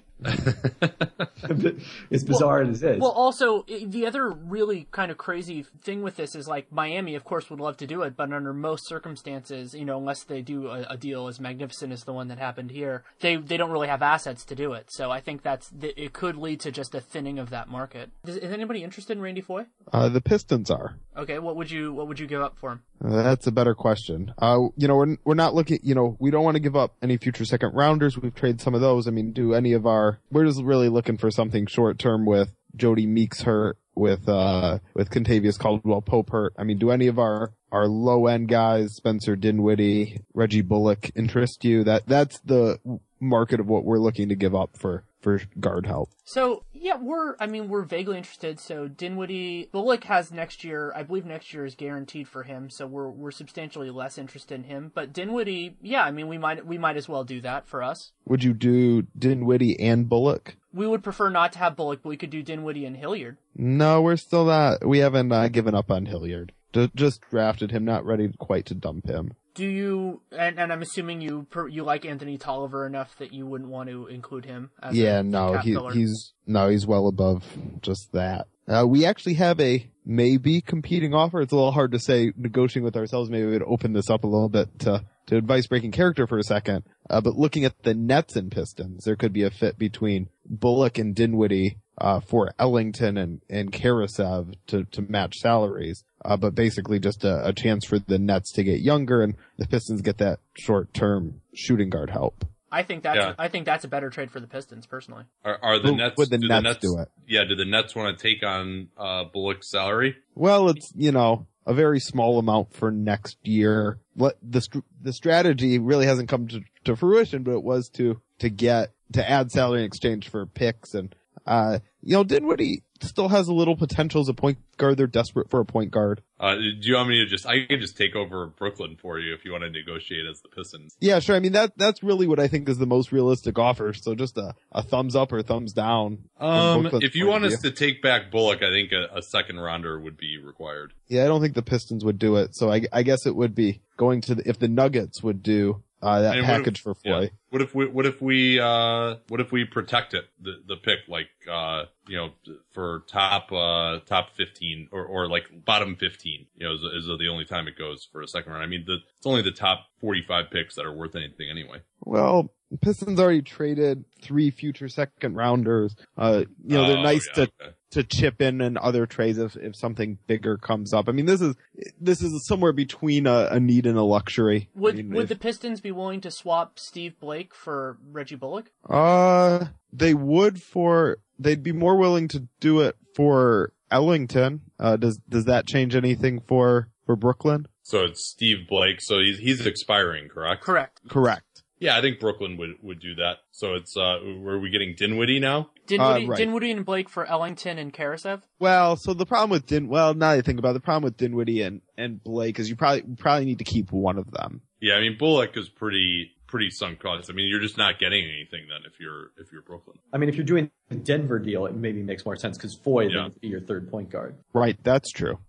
It's bizarre as it is.
Well, also, i- the other really kind of crazy thing with this is, like, Miami, of course, would love to do it, but under most circumstances, you know, unless they do a, a deal as magnificent as the one that happened here, they they don't really have assets to do it. So I think that's th- it could lead to just a thinning of that market. Is, is anybody interested in Randy Foye?
Uh, the Pistons are.
Okay, what would you what would you give up for him?
Uh, that's a better question. Uh, you know, we're, we're not looking, you know, we don't want to give up any future second rounders. We've traded some of those. I mean, do any of our, we're just really looking for something short term with Jody Meeks hurt, with, uh, with Contavious Caldwell Pope hurt. I mean, do any of our, our low end guys, Spencer Dinwiddie, Reggie Bullock, interest you? That, that's the market of what we're looking to give up for, for guard help.
So, yeah, we're, I mean, we're vaguely interested. So, Dinwiddie, Bullock has next year, I believe next year is guaranteed for him, so we're, we're substantially less interested in him. But Dinwiddie, yeah, I mean, we might, we might as well do that for us.
Would you do Dinwiddie and Bullock?
We would prefer not to have Bullock, but we could do Dinwiddie and Hilliard.
No, we're still not, we haven't uh, given up on Hilliard. D- just drafted him, not ready quite to dump him.
Do you, and, and I'm assuming you per, you like Anthony Tolliver enough that you wouldn't want to include him as
Yeah,
a
no,
cap
he,
filler?
he's, no, he's well above just that. Uh, we actually have a maybe competing offer. It's a little hard to say negotiating with ourselves. Maybe we'd open this up a little bit to, to advice breaking character for a second. Uh, but looking at the Nets and Pistons, there could be a fit between Bullock and Dinwiddie, uh, for Ellington and, and Karasev to, to match salaries. Uh, but basically just a, a chance for the Nets to get younger and the Pistons get that short term shooting guard help.
I think that's
Yeah.
I think that's a better trade for the Pistons, personally.
Are, are the
Would-
Nets?
would the
do
Nets do it?
Yeah. Do the Nets want to take on uh, Bullock's salary?
Well, it's, you know, a very small amount for next year. What the str- the strategy really hasn't come to, to fruition, but it was to to get to add salary in exchange for picks, and uh, you know, Dinwiddie still has a little potential as a point guard. They're desperate for a point guard.
Uh, do you want me to just? I can just take over Brooklyn for you if you want to negotiate as the Pistons.
Yeah, sure. I mean, that that's really what I think is the most realistic offer. So just a, a thumbs up or thumbs down. from
Um,
Brooklyn's
if you
point
want
of
us
view.
to take back Bullock, I think a, a second rounder would be required.
Yeah, I don't think the Pistons would do it. So I, I guess it would be going to the, if the Nuggets would do uh, that
And what if-
package for
yeah.
Foy.
What if we? What if we? Uh, what if we protect it? The the pick, like uh, you know, for top uh top fifteen or or like bottom fifteen. You know, is, is the only time it goes for a second round. I mean, the it's only the top forty-five picks that are worth anything anyway.
Well, Pistons already traded three future second rounders. Uh, you know, they're
Oh,
nice
yeah,
to,
okay.
to chip in in other trades if, if something bigger comes up. I mean, this is, this is somewhere between a, a need and a luxury.
Would
I mean,
would
if-
the Pistons be willing to swap Steve Blake for Reggie Bullock?
uh, they would for, they'd be more willing to do it for Ellington. Uh, does, does that change anything for, for Brooklyn?
So it's Steve Blake. So he's he's expiring, correct?
Correct.
Correct.
Yeah, I think Brooklyn would, would do that. So it's, uh, were we getting Dinwiddie now?
Dinwiddie,
Uh, right.
Dinwiddie and Blake for Ellington and Karasev?
Well, so the problem with Din, well, now that I think about it, the problem with Dinwiddie and, and Blake is you probably, you probably need to keep one of them.
Yeah, I mean, Bullock is pretty, pretty sunk cost. I mean, you're just not getting anything then if you're, if you're Brooklyn.
I mean, if you're doing the Denver deal, it maybe makes more sense because Foy
Yeah.
then would be your third point guard.
Right, that's true.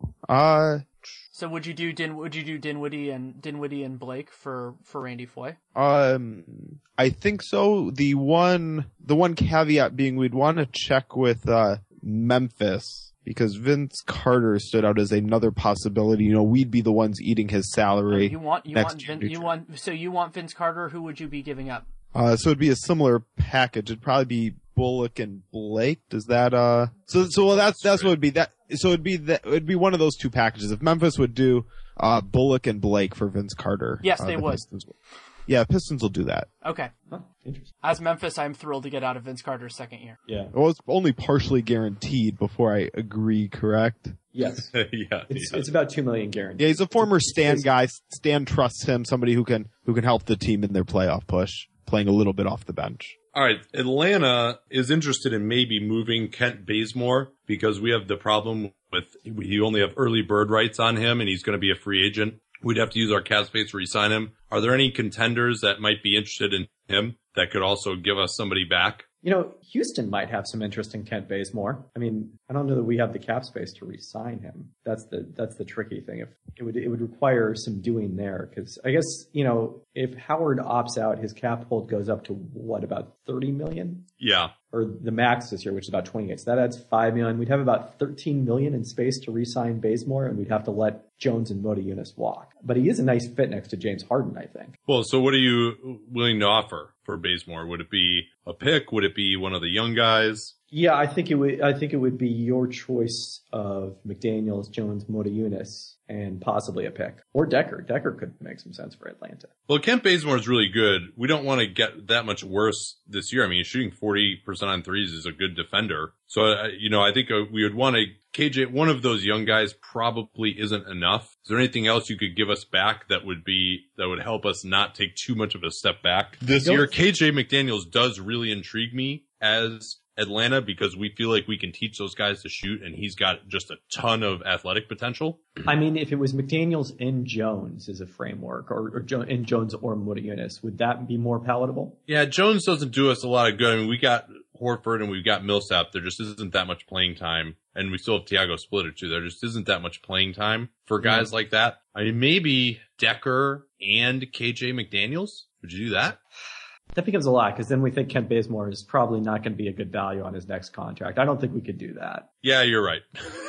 Uh,
So would you do Din, would you do Dinwiddie and Dinwiddie and Blake for, for Randy Foy?
um, I think so. The one, the one caveat being we'd want to check with, uh, Memphis because Vince Carter stood out as another possibility. You know, we'd be the ones eating his salary.
You want you
next
want
year.
Vin, you want so you want Vince Carter? Who would you be giving up?
Uh, so it'd be a similar package. It'd probably be Bullock and Blake. Does that, uh, so, so well, that's, that's what it'd be. That, so it'd be that, it'd be one of those two packages. If Memphis would do, uh, Bullock and Blake for Vince Carter.
Yes,
uh,
they
the
would.
Pistons will- Yeah, Pistons will do that.
Okay.
Huh, interesting.
As Memphis, I'm thrilled to get out of Vince Carter's second year.
Yeah.
Well, it's only partially guaranteed before I agree, correct?
Yes.
yeah.
It's
yeah.
it's about two million guaranteed.
Yeah, he's a former Stan guy. Stan trusts him, somebody who can, who can help the team in their playoff push, playing a little bit off the bench.
All right, Atlanta is interested in maybe moving Kent Bazemore because we have the problem with we only have early bird rights on him and he's going to be a free agent. We'd have to use our cap space to re-sign him. Are there any contenders that might be interested in him that could also give us somebody back?
You know, Houston might have some interest in Kent Bazemore. I mean, I don't know that we have the cap space to re-sign him. That's the that's the tricky thing. If it would it would require some doing there because I guess you know if Howard opts out, his cap hold goes up to what about thirty million?
Yeah.
Or the max this year, which is about twenty-eight. So that adds five million. We'd have about thirteen million in space to re-sign Bazemore, and we'd have to let Jones and Motiejunas walk. But he is a nice fit next to James Harden, I think.
Well, so what are you willing to offer for Bazemore? Would it be a pick? Would it be one of the young guys?
Yeah, I think it would. I think it would be your choice of McDaniels, Jones, Motiejunas, and possibly a pick or Decker. Decker could make some sense for Atlanta.
Well, Kent Bazemore is really good. We don't want to get that much worse this year. I mean, shooting forty percent on threes is a good defender. So, uh, you know, I think uh, we would want to K J. One of those young guys probably isn't enough. Is there anything else you could give us back that would be that would help us not take too much of a step back this
Don't-
year? K J McDaniels does really intrigue me as Atlanta because we feel like we can teach those guys to shoot and he's got just a ton of athletic potential.
I mean, if it was McDaniels and Jones as a framework, or, or jo- and Jones or Motiejunas, would that be more palatable?
Yeah, Jones doesn't do us a lot of good. I mean, we got Horford and we've got Millsap. There just isn't that much playing time. And we still have Tiago Splitter too. There just isn't that much playing time for guys like that. I mean, maybe Decker and K J McDaniels. Would you do that?
That becomes a lot because then we think Kent Bazemore is probably not going to be a good value on his next contract. I don't think we could do that.
Yeah, you're right.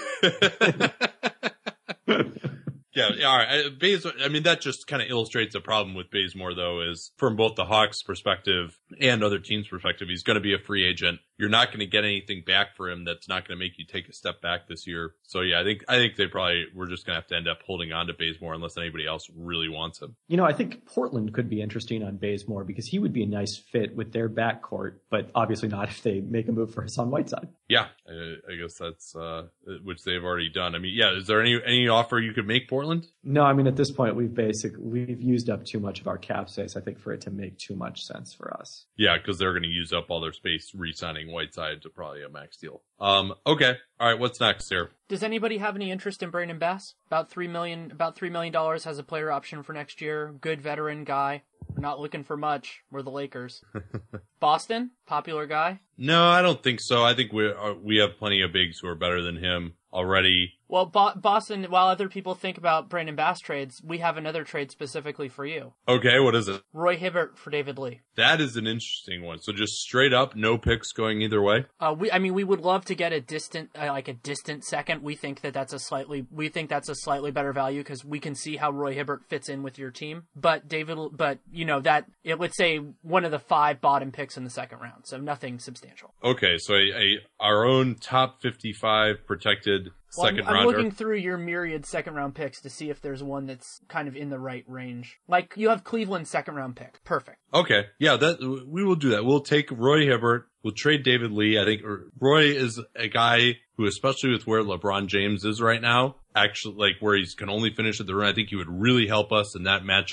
Yeah, all right. I, Bazemore, I mean, that just kind of illustrates the problem with Bazemore, though, is from both the Hawks' perspective and other teams' perspective, he's going to be a free agent. You're not going to get anything back for him that's not going to make you take a step back this year. So, yeah, I think I think they probably we're just going to have to end up holding on to Bazemore unless anybody else really wants him.
You know, I think Portland could be interesting on Bazemore because he would be a nice fit with their backcourt, but obviously not if they make a move for Hassan Whiteside.
Yeah, I, I guess that's uh, which they've already done. I mean, yeah, is there any any offer you could make Portland?
No, I mean, at this point, we've basically, we've used up too much of our cap space, I think, for it to make too much sense for us.
Yeah, because they're going to use up all their space re-signing Whiteside to probably a max deal. Um, okay. All right. What's next here?
Does anybody have any interest in Brandon Bass? About three million, about three million dollars has a player option for next year. Good veteran guy. We're not looking for much. We're the Lakers. Boston, popular guy.
No, I don't think so. I think we are, we have plenty of bigs who are better than him already.
Well, Bo- Boston, while other people think about Brandon Bass trades, we have another trade specifically for you.
Okay, what is it?
Roy Hibbert for David Lee.
That is an interesting one. So just straight up, no picks going either way.
Uh, we, I mean, we would love to get a distant, uh, like a distant second. We think that that's a slightly, we think that's a slightly better value because we can see how Roy Hibbert fits in with your team. But David, but you know that it would say one of the five bottom picks in the second round, so nothing substantial.
Okay, so a, a our own top fifty-five protected
Well,
second
I'm, I'm
rounder.
looking through your myriad second round picks to see if there's one that's kind of in the right range. Like you have Cleveland's second round pick. Perfect.
Okay, yeah, that we will do that. We'll take Roy Hibbert. We'll trade David Lee. I think Roy is a guy who, especially with where LeBron James is right now, actually like where he can only finish at the rim, I think he would really help us in that matchup.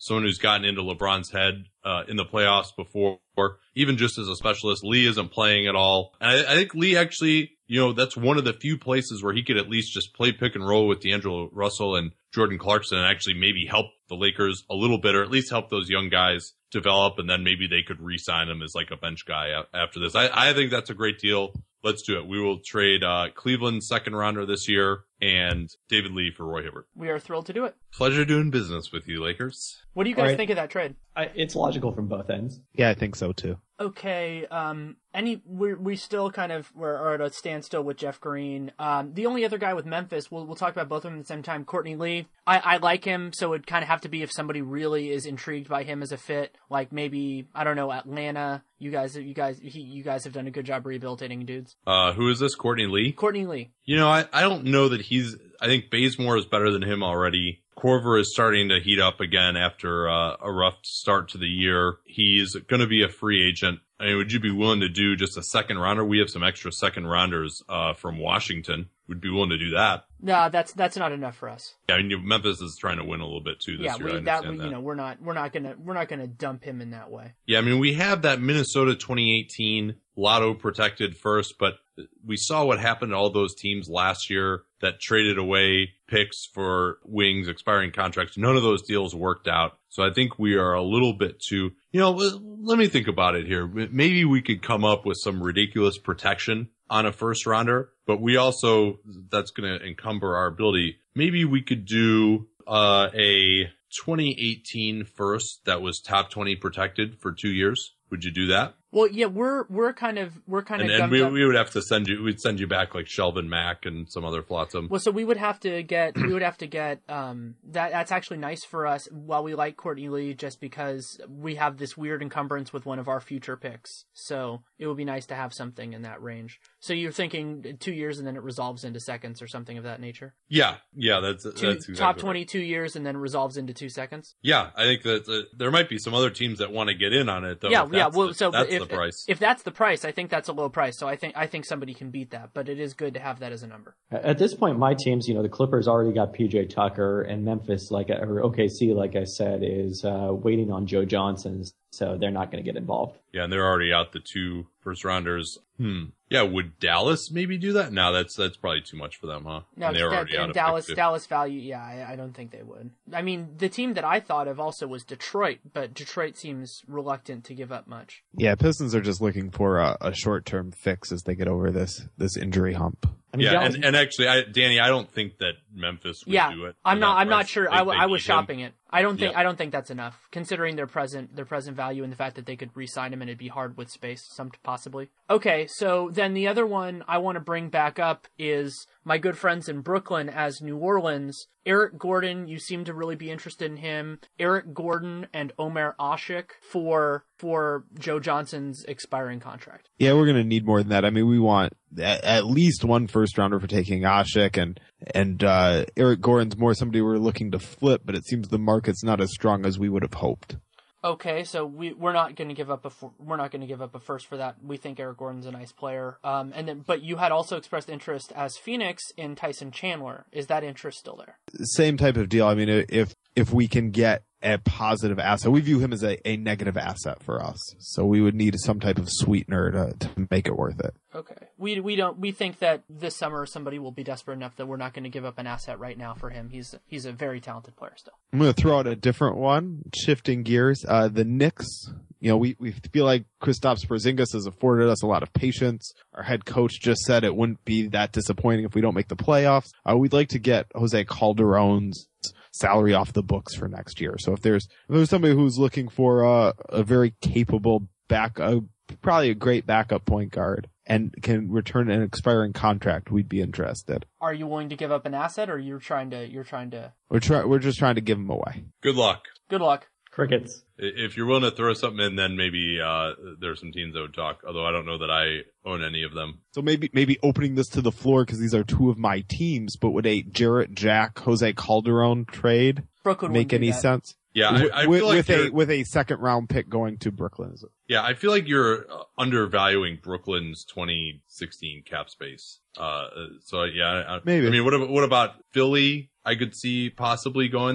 someone who's gotten into LeBron's head uh, in the playoffs before, even just as a specialist. Lee isn't playing at all. And I, I think Lee actually, you know, that's one of the few places where he could at least just play pick and roll with D'Angelo Russell and Jordan Clarkson and actually maybe help the Lakers a little bit, or at least help those young guys develop, and then maybe they could re-sign him as like a bench guy after this. I, I think that's a great deal. Let's do it. We will trade uh, Cleveland's second rounder this year and David Lee for Roy Hibbert.
We are thrilled to do it.
Pleasure doing business with you, Lakers.
What do you guys
right.
think of that trade?
I, it's logical from both ends.
Yeah, I think so too.
Okay, um, any, we we still kind of, we're, are at a standstill with Jeff Green. Um, the only other guy with Memphis, we'll, we'll talk about both of them at the same time, Courtney Lee. I, I like him, so it'd kind of have to be if somebody really is intrigued by him as a fit, like maybe, I don't know, Atlanta. You guys, you guys, he, you guys have done a good job rehabilitating dudes.
Uh, who is this? Courtney Lee?
Courtney Lee.
You know, I, I don't know that he's, I think Bazemore is better than him already. Corver is starting to heat up again after uh, a rough start to the year. He's going to be a free agent. I mean, would you be willing to do just a second rounder? We have some extra second rounders uh, from Washington. Would be willing to do that.
No, that's that's not enough for us.
Yeah, I mean, Memphis is trying to win a little bit too this
yeah,
year.
we,
I
that,
understand
we,
that.
you know, we're not we're not gonna we're not gonna dump him in that way.
Yeah, I mean, we have that Minnesota twenty eighteen lotto protected first, but we saw what happened to all those teams last year that traded away picks for wings, expiring contracts. None of those deals worked out. So I think we are a little bit too, you know, let me think about it here. Maybe we could come up with some ridiculous protection on a first rounder, but we also, that's going to encumber our ability. Maybe we could do uh, a twenty eighteen first that was top twenty protected for two years. Would you do that?
Well, yeah, we're we're kind of we're kind
And,
of
and we we would have to send you we'd send you back like Shelvin Mack and some other flotsam.
Well, so we would have to get we would have to get um that that's actually nice for us while we like Courtney Lee just because we have this weird encumbrance with one of our future picks. So it would be nice to have something in that range. So you're thinking two years and then it resolves into seconds or something of that nature?
Yeah, yeah, that's
Two,
that's exactly
top
right.
twenty-two years and then resolves into two seconds.
Yeah, I think that uh, there might be some other teams that want to get in on it though.
Yeah,
if
yeah.
that's
Well,
the,
so
that's
if
the price.
if that's the price, I think that's a low price. So I think I think somebody can beat that, but it is good to have that as a number.
At this point, my teams, you know, the Clippers already got P J Tucker, and Memphis, like or O K C, like I said, is uh, waiting on Joe Johnson, so they're not going to get involved.
Yeah, and they're already out the two first rounders. Hmm. Yeah, would Dallas maybe do that? No, that's that's probably too much for them, huh?
No,
and they're
that,
already out
and
of
Dallas,
pick
Dallas value. Yeah, I, I don't think they would. I mean, the team that I thought of also was Detroit, but Detroit seems reluctant to give up much.
Yeah, Pistons are just looking for a, a short-term fix as they get over this this injury hump.
I mean,
Yeah,
Dallas-
and, and actually, I, Danny, I don't think that Memphis would
Yeah,
do it.
I'm
for
not.
that
I'm not
price.
sure.
They-
I, w-
they
I was
need him.
shopping it. I don't think.
Yeah.
I don't think that's enough, considering their present their present value and the fact that they could re-sign him and it'd be hard with space, some possibly. Okay, so then the other one I want to bring back up is my good friends in Brooklyn as New Orleans. Eric Gordon, you seem to really be interested in him. Eric Gordon and Omer Asik for for Joe Johnson's expiring contract.
Yeah, we're going to need more than that. I mean, we want at, at least one first rounder for taking Ashik, and and uh, Eric Gordon's more somebody we're looking to flip, but it seems the market's not as strong as we would have hoped.
Okay, so we we're not going to give up a f- we're not going to give up a first for that. We think Eric Gordon's a nice player. Um, and then but you had also expressed interest as Phoenix in Tyson Chandler. Is that interest still there?
Same type of deal. I mean, if if we can get a positive asset, we view him as a, a negative asset for us. So we would need some type of sweetener to, to make it worth it.
Okay. We we don't we think that this summer somebody will be desperate enough that we're not going to give up an asset right now for him. He's he's a very talented player still.
I'm going to throw out a different one, shifting gears. Uh, the Knicks, you know, we, we feel like Kristaps Porzingis has afforded us a lot of patience. Our head coach just said it wouldn't be that disappointing if we don't make the playoffs. Uh, we'd like to get Jose Calderon's salary off the books for next year. So if there's, if there's somebody who's looking for uh, a very capable back, uh, probably a great backup point guard and can return an expiring contract, we'd be interested.
Are you willing to give up an asset, or you're trying to you're trying to?
We're try, we're just trying to give him away.
Good luck.
Good luck.
Crickets.
If you're willing to throw something in, then maybe uh, there are some teams that would talk. Although I don't know that I own any of them.
So maybe maybe opening this to the floor because these are two of my teams, but would a Jarrett Jack Jose Calderon trade
Brooklyn
make
wouldn't do
any
that.
sense?
Yeah, I, I
with,
feel like
with
you're-
a with a second round pick going to Brooklyn.
yeah, I feel like you're uh, undervaluing Brooklyn's twenty sixteen cap space. Uh, so yeah, I,
Maybe.
I mean, what about what about Philly? I could see possibly going there.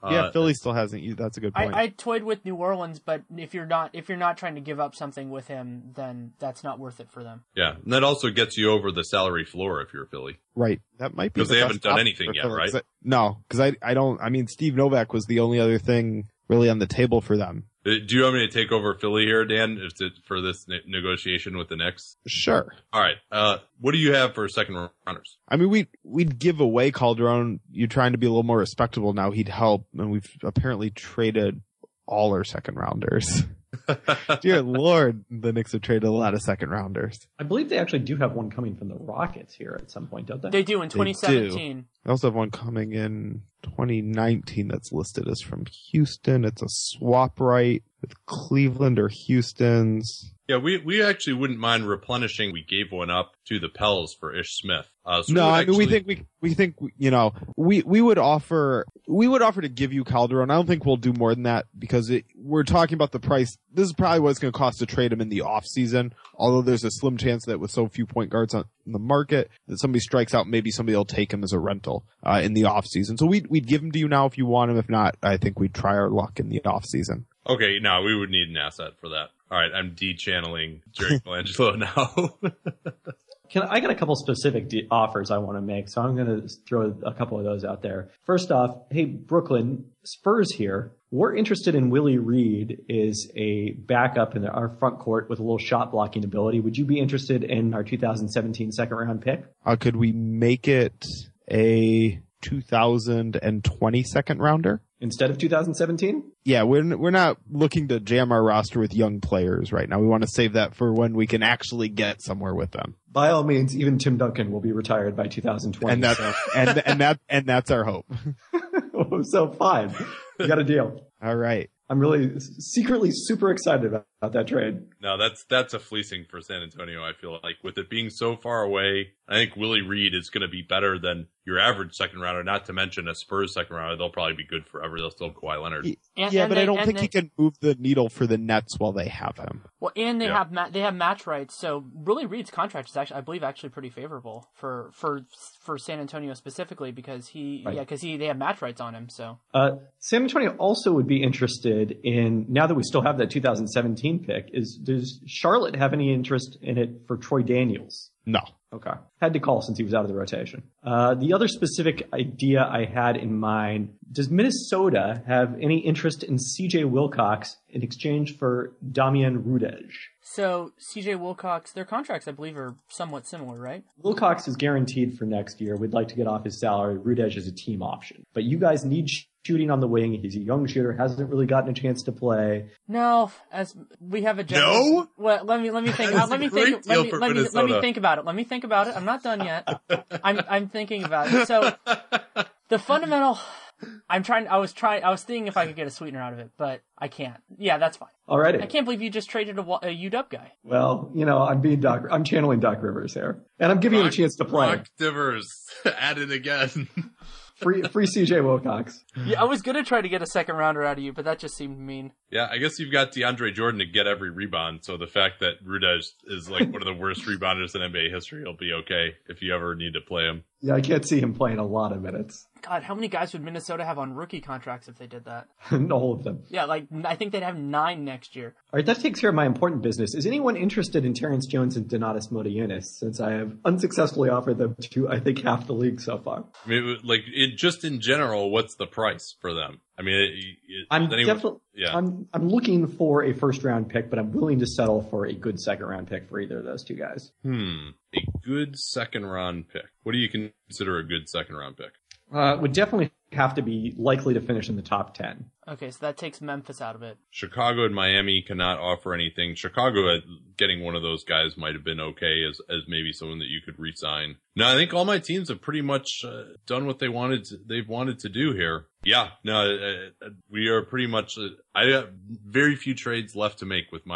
Yeah,
Uh,
Philly still hasn't used. That's a good point.
I, I toyed with New Orleans, but if you're not if you're not trying to give up something with him, then that's not worth it for them.
Yeah, and that also gets you over the salary floor if you're Philly.
Right. That might be
Because
the
they
best
haven't done
option
anything
for
yet,
Philly,
right?
'cause I- no, because I I don't. I mean, Steve Novak was the only other thing really on the table for them.
Uh, Do you want me to take over Philly here, Dan, if it, for this ne- negotiation with the Knicks?
Sure.
All right. Uh, what do you have for second runners?
I mean, we we'd give away Calderon. You trying to be a little more respectable now. He'd help, and we've apparently traded all our second rounders. Dear Lord, the Knicks have traded a lot of second rounders.
I believe they actually do have one coming from the Rockets here at some point, don't they?
They do in twenty seventeen.
They also have one coming in twenty nineteen that's listed as from Houston. It's a swap right with Cleveland or Houston's.
Yeah, we, we actually wouldn't mind replenishing. We gave one up to the Pels for Ish Smith. Uh, so
No,
we
I
actually,
mean we think we we think you know we we would offer we would offer to give you Calderon. I don't think we'll do more than that because it, we're talking about the price. This is probably what it's going to cost to trade him in the off season. Although there's a slim chance that with so few point guards on the market that somebody strikes out, maybe somebody will take him as a rental uh, in the off season. So we'd we'd give him to you now if you want him. If not, I think we'd try our luck in the off season.
Okay, no, we would need an asset for that. All right, I'm de-channeling Jerry Colangelo now.
Can, I got a couple specific de- offers I want to make, so I'm going to throw a couple of those out there. First off, hey, Brooklyn, Spurs here. We're interested in Willie Reed is a backup in the, our front court with a little shot blocking ability. Would you be interested in our two thousand seventeen second round pick?
Uh, could we make it a two thousand twenty second rounder?
Instead of two thousand seventeen?
Yeah, we're we're not looking to jam our roster with young players right now. We want to save that for when we can actually get somewhere with them.
By all means, even Tim Duncan will be retired by two thousand twenty.
And that's
so.
and and that and that's our hope.
So fine, you got a deal.
All right.
I'm really secretly super excited about, about that trade.
No, that's that's a fleecing for San Antonio, I feel like. With it being so far away, I think Willie Reed is going to be better than your average second rounder, not to mention a Spurs second rounder. They'll probably be good forever. They'll still have Kawhi Leonard.
And,
yeah,
and
but
they,
I don't
and
think
they,
he can move the needle for the Nets while they have him.
Well, and they
Yeah.
have ma- they have match rights, so Willie Reed's contract is actually, I believe, actually pretty favorable for for for San Antonio specifically because he
Right.
yeah because he they have match rights on him. So
Uh, San Antonio also would be interested in, now that we still have that two thousand seventeen pick, is does Charlotte have any interest in it for Troy Daniels?
No.
Okay. Had to call since he was out of the rotation. Uh, the other specific idea I had in mind, does Minnesota have any interest in C J Wilcox in exchange for Damian Rudej?
so C J Wilcox, their contracts I believe are somewhat similar, right?
Wilcox is guaranteed for next year. We'd like to get off his salary. Rudej is a team option. But you guys need shooting on the wing. He's a young shooter, hasn't really gotten a chance to play.
No, as we have a general,
No?
Well, let me let me think.
That
Uh,
is
let
a
me
great
think. Let
deal
me
for
let me, let me
Minnesota.
think about it. Let me think about it. I'm not done yet. I'm I'm thinking about it. So the fundamental. I'm trying. I was trying. I was thinking if I could get a sweetener out of it, but I can't. Yeah, that's fine. I
Alriady.
can't believe you just traded a, wa- a U W guy.
Well, you know, I'm being Doc, I'm channeling Doc Rivers here. And I'm giving you a chance to play.
Brock Divers at it again.
Free, free C J Wilcox.
Yeah, I was gonna try to get a second rounder out of you, but that just seemed mean.
Yeah, I guess you've got DeAndre Jordan to get every rebound, so the fact that Rudej is like one of the worst rebounders in N B A history will be okay if you ever need to play him.
Yeah, I can't see him playing a lot of minutes.
God, how many guys would Minnesota have on rookie contracts if they did that?
All of them.
Yeah, like I think they'd have nine next year.
All right, that takes care of my important business. Is anyone interested in Terrence Jones and Donatas Motiejunas, since I have unsuccessfully offered them to, I think, half the league so far?
I mean, like, it, just in general, what's the price for them? I mean, it, it,
I'm
anyone-
definitely,
yeah.
I'm, I'm looking for a first round pick, but I'm willing to settle for a good second round pick for either of those two guys.
Hmm. A good second round pick. What do you consider a good second round pick?
Uh, would definitely have to be likely to finish in the top ten.
Okay, so that takes Memphis out of it.
Chicago and Miami cannot offer anything. Chicago, uh, getting one of those guys might have been okay as as maybe someone that you could re-sign. No, I think all my teams have pretty much uh, done what they wanted to, they've wanted to do here. Yeah, no, uh, uh, we are pretty much. Uh, I have very few trades left to make with my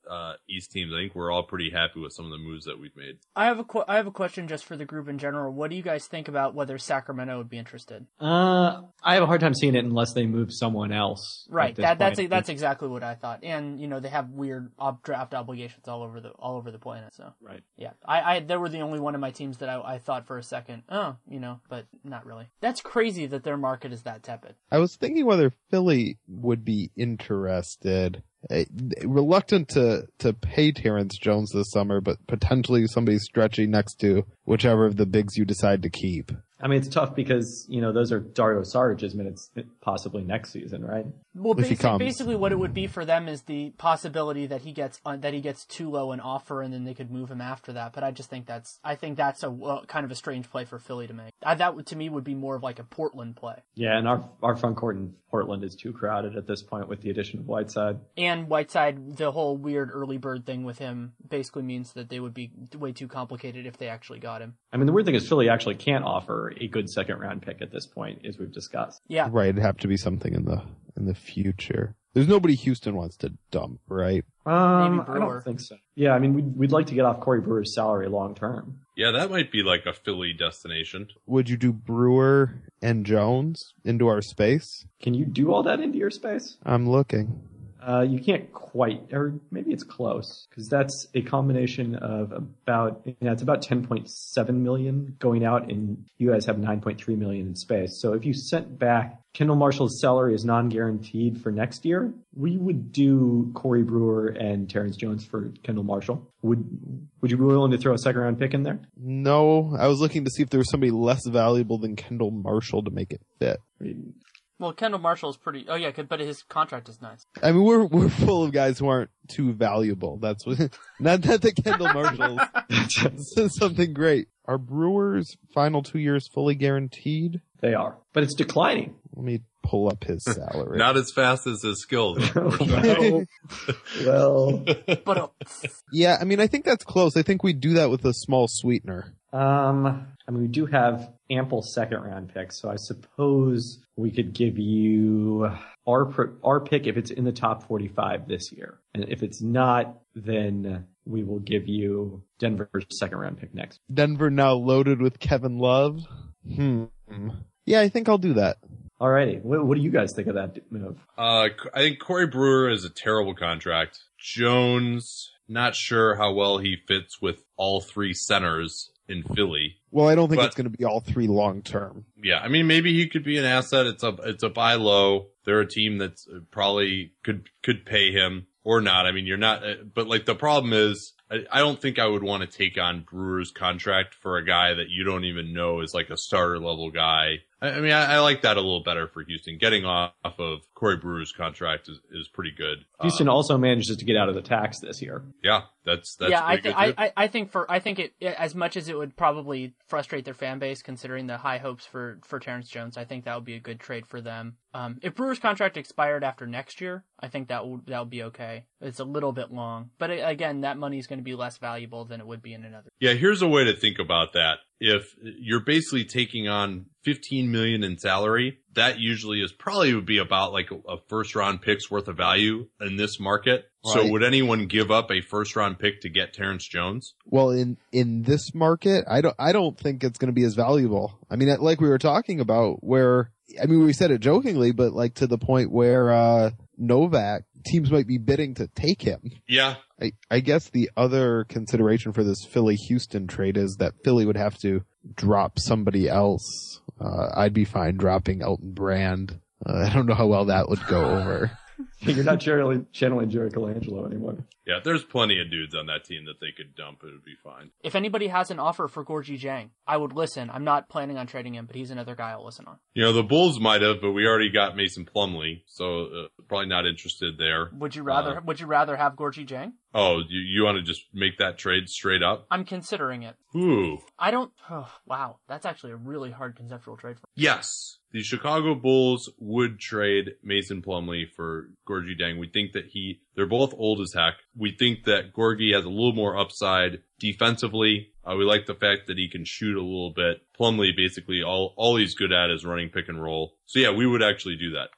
uh, East teams, I think we're all pretty happy with some of the moves that we've made.
I have a qu- I have a question just for the group in general. What do you guys think about whether Sacramento would be interested?
Uh, I have a hard time seeing it unless they move someone else.
Right. That that's a, that's exactly what I thought. And you know they have weird ob- draft obligations all over the all over the planet. So
right.
Yeah. I, I they were the only one of my teams that I, I thought for a second. Oh, you know, but not really. That's crazy that their market is that tepid.
I was thinking whether Philly would be interested. Uh, reluctant to, to pay Terrence Jones this summer, but potentially somebody stretchy next to whichever of the bigs you decide to keep.
I mean, it's tough because, you know, those are Dario Saric's minutes possibly next season, right?
Well, basically, basically what it would be for them is the possibility that he gets uh, that he gets too low an offer and then they could move him after that. But I just think that's I think that's a uh, kind of a strange play for Philly to make. I, that would, to me would be more of like a Portland play.
Yeah, and our our front court in Portland is too crowded at this point with the addition of Whiteside.
And Whiteside, the whole weird early bird thing with him basically means that they would be way too complicated if they actually got him.
I mean, the weird thing is Philly actually can't offer a good second round pick at this point, as we've discussed.
Yeah.
Right, it'd have to be something in the in the future. There's nobody Houston wants to dump, right?
Um, I don't think so. Yeah, I mean, we'd, we'd like to get off Corey Brewer's salary long term.
Yeah, that might be like a Philly destination.
Would you do Brewer and Jones into our space?
Can you do all that into your space?
I'm looking.
Uh, you can't quite, or maybe it's close, because that's a combination of about, you know, it's about ten point seven million going out, and you guys have nine point three million in space. So if you sent back Kendall Marshall's salary is non-guaranteed for next year, we would do Corey Brewer and Terrence Jones for Kendall Marshall. Would Would you be willing to throw a second round pick in there?
No, I was looking to see if there was somebody less valuable than Kendall Marshall to make it fit.
I mean,
Well, Kendall Marshall is pretty. Oh yeah, but his contract is nice.
I mean, we're we're full of guys who aren't too valuable. That's what. Not that the Kendall Marshalls is something great. Are Brewers' final two years fully guaranteed?
They are, but it's declining.
Let me pull up his salary.
Not as fast as his skills.
well, well.
But uh,
yeah, I mean, I think that's close. I think we do that with a small sweetener.
Um, I mean, we do have ample second round picks, so I suppose we could give you our our pick if it's in the top forty-five this year, and if it's not, then we will give you Denver's second round pick next.
Denver now loaded with Kevin Love. Hmm. Yeah, I think I'll do that.
Alrighty. What, what do you guys think of that move?
Uh, I think Corey Brewer is a terrible contract. Jones, not sure how well he fits with all three centers in Philly.
Well, I don't think
but,
it's going to be all three long term.
Yeah, I mean, maybe he could be an asset. It's a it's a buy low. They're a team that's probably could could pay him or not. I mean, you're not. But like the problem is, I, I don't think I would want to take on Brewer's contract for a guy that you don't even know is like a starter level guy. I, I mean, I, I like that a little better for Houston. Getting off of Corey Brewer's contract is, is pretty good.
Houston
um,
also manages to get out of the tax this year.
Yeah, that's that's
yeah. I
pretty
think
good
I, I I think for I think it as much as it would probably frustrate their fan base, considering the high hopes for for Terrence Jones, I think that would be a good trade for them. Um, if Brewer's contract expired after next year, I think that would that would be okay. It's a little bit long, but again, that money is going to be less valuable than it would be in another.
Yeah, here's a way to think about that. If you're basically taking on fifteen million in salary, that usually is probably would be about like a, a first round pick's worth of value in this market. Right. So would anyone give up a first round pick to get Terrence Jones?
Well, in, in this market, I don't, I don't think it's going to be as valuable. I mean, like we were talking about where, I mean, we said it jokingly, but like to the point where, uh, Novak teams might be bidding to take him.
Yeah.
I, I guess the other consideration for this Philly-Houston trade is that Philly would have to drop somebody else. Uh, I'd be fine dropping Elton Brand. Uh, I don't know how well that would go over.
You're not channeling, channeling Jerry Colangelo anymore.
Yeah, there's plenty of dudes on that team that they could dump. It would be fine.
If anybody has an offer for Gorgui Dieng, I would listen. I'm not planning on trading him, but he's another guy I'll listen on.
You know, the Bulls might have, but we already got Mason Plumlee, so uh, probably not interested there.
Would you rather? Uh, would you rather have Gorgui Dieng?
Oh, you you want to just make that trade straight up?
I'm considering it.
Ooh.
I don't. Oh, wow, that's actually a really hard conceptual trade for me.
Yes. The Chicago Bulls would trade Mason Plumlee for Gorgui Dieng. We think that he, they're both old as heck. We think that Gorgui has a little more upside defensively. Uh, we like the fact that he can shoot a little bit. Plumlee, basically, all, all he's good at is running pick and roll. So yeah, we would actually do that.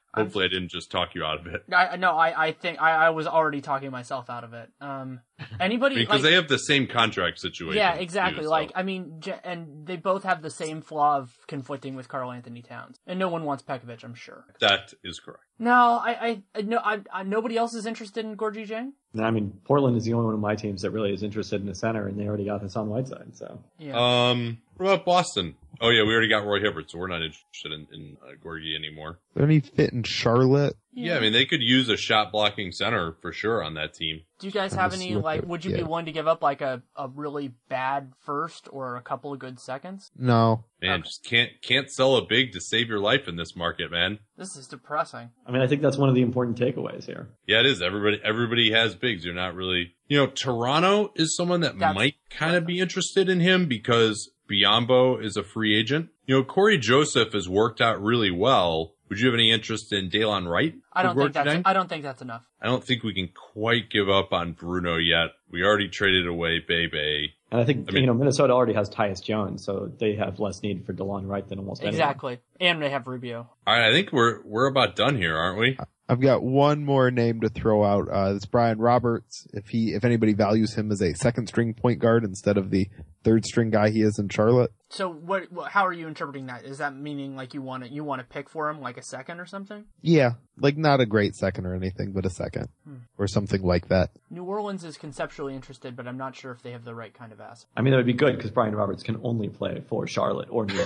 Hopefully, I didn't just talk you out of it.
I no, I, I think I, I was already talking myself out of it. Um, anybody
Because
like,
they have the same contract situation.
yeah, exactly.
Too, so.
Like, I mean, and they both have the same flaw of conflicting with Karl Anthony Towns, and no one wants Pekovic, I'm sure.
That is correct.
No, I, I, no, I, I, nobody else is interested in Gorgui Dieng.
I mean, Portland is the only one of my teams that really is interested in a center, and they already got Hassan Whiteside. So,
Yeah.
Um, what about Boston? Oh yeah, we already got Roy Hibbert, so we're not interested in, in uh, Gorgui anymore.
Don't he fit in Charlotte?
Yeah. I mean, they could use a shot blocking center for sure on that team.
Do you guys
Kinda
have any,
slip
like,
it,
would you
yeah.
be willing to give up, like, a, a really bad first or a couple of good seconds?
No.
Man,
Okay.
just can't can't sell a big to save your life in this market, man.
This is depressing.
I mean, I think that's one of the important takeaways here.
Yeah, it is. Everybody everybody has bigs. You're not really, you know, Toronto is someone that
That's-
might kind of be interested in him because Biombo is a free agent. You know, Corey Joseph has worked out really well. Would you have any interest in Dalen Wright?
I don't
for
think that's,
Gorgui Dieng?
I don't think that's enough.
I don't think we can quite give up on Bruno yet. We already traded away Bebe.
And I think,
I mean-
you know, Minnesota already has Tyus Jones, so they have less need for DeLon Wright than almost anyone.
Exactly. And they have Rubio.
All right, I think we're we're about done here, aren't we?
I've got one more name to throw out. Uh, it's Brian Roberts. If he, if anybody values him as a second string point guard instead of the third string guy he is in Charlotte.
So what, what how are you interpreting that? Is that meaning like you want to you want to pick for him like a second or something?
Yeah, like not a great second or anything, but a second
Hmm.
or something like that.
New Orleans is conceptually interested, but I'm not sure if they have the right kind of asset.
I mean, that would be good because Brian Roberts can only play for Charlotte or New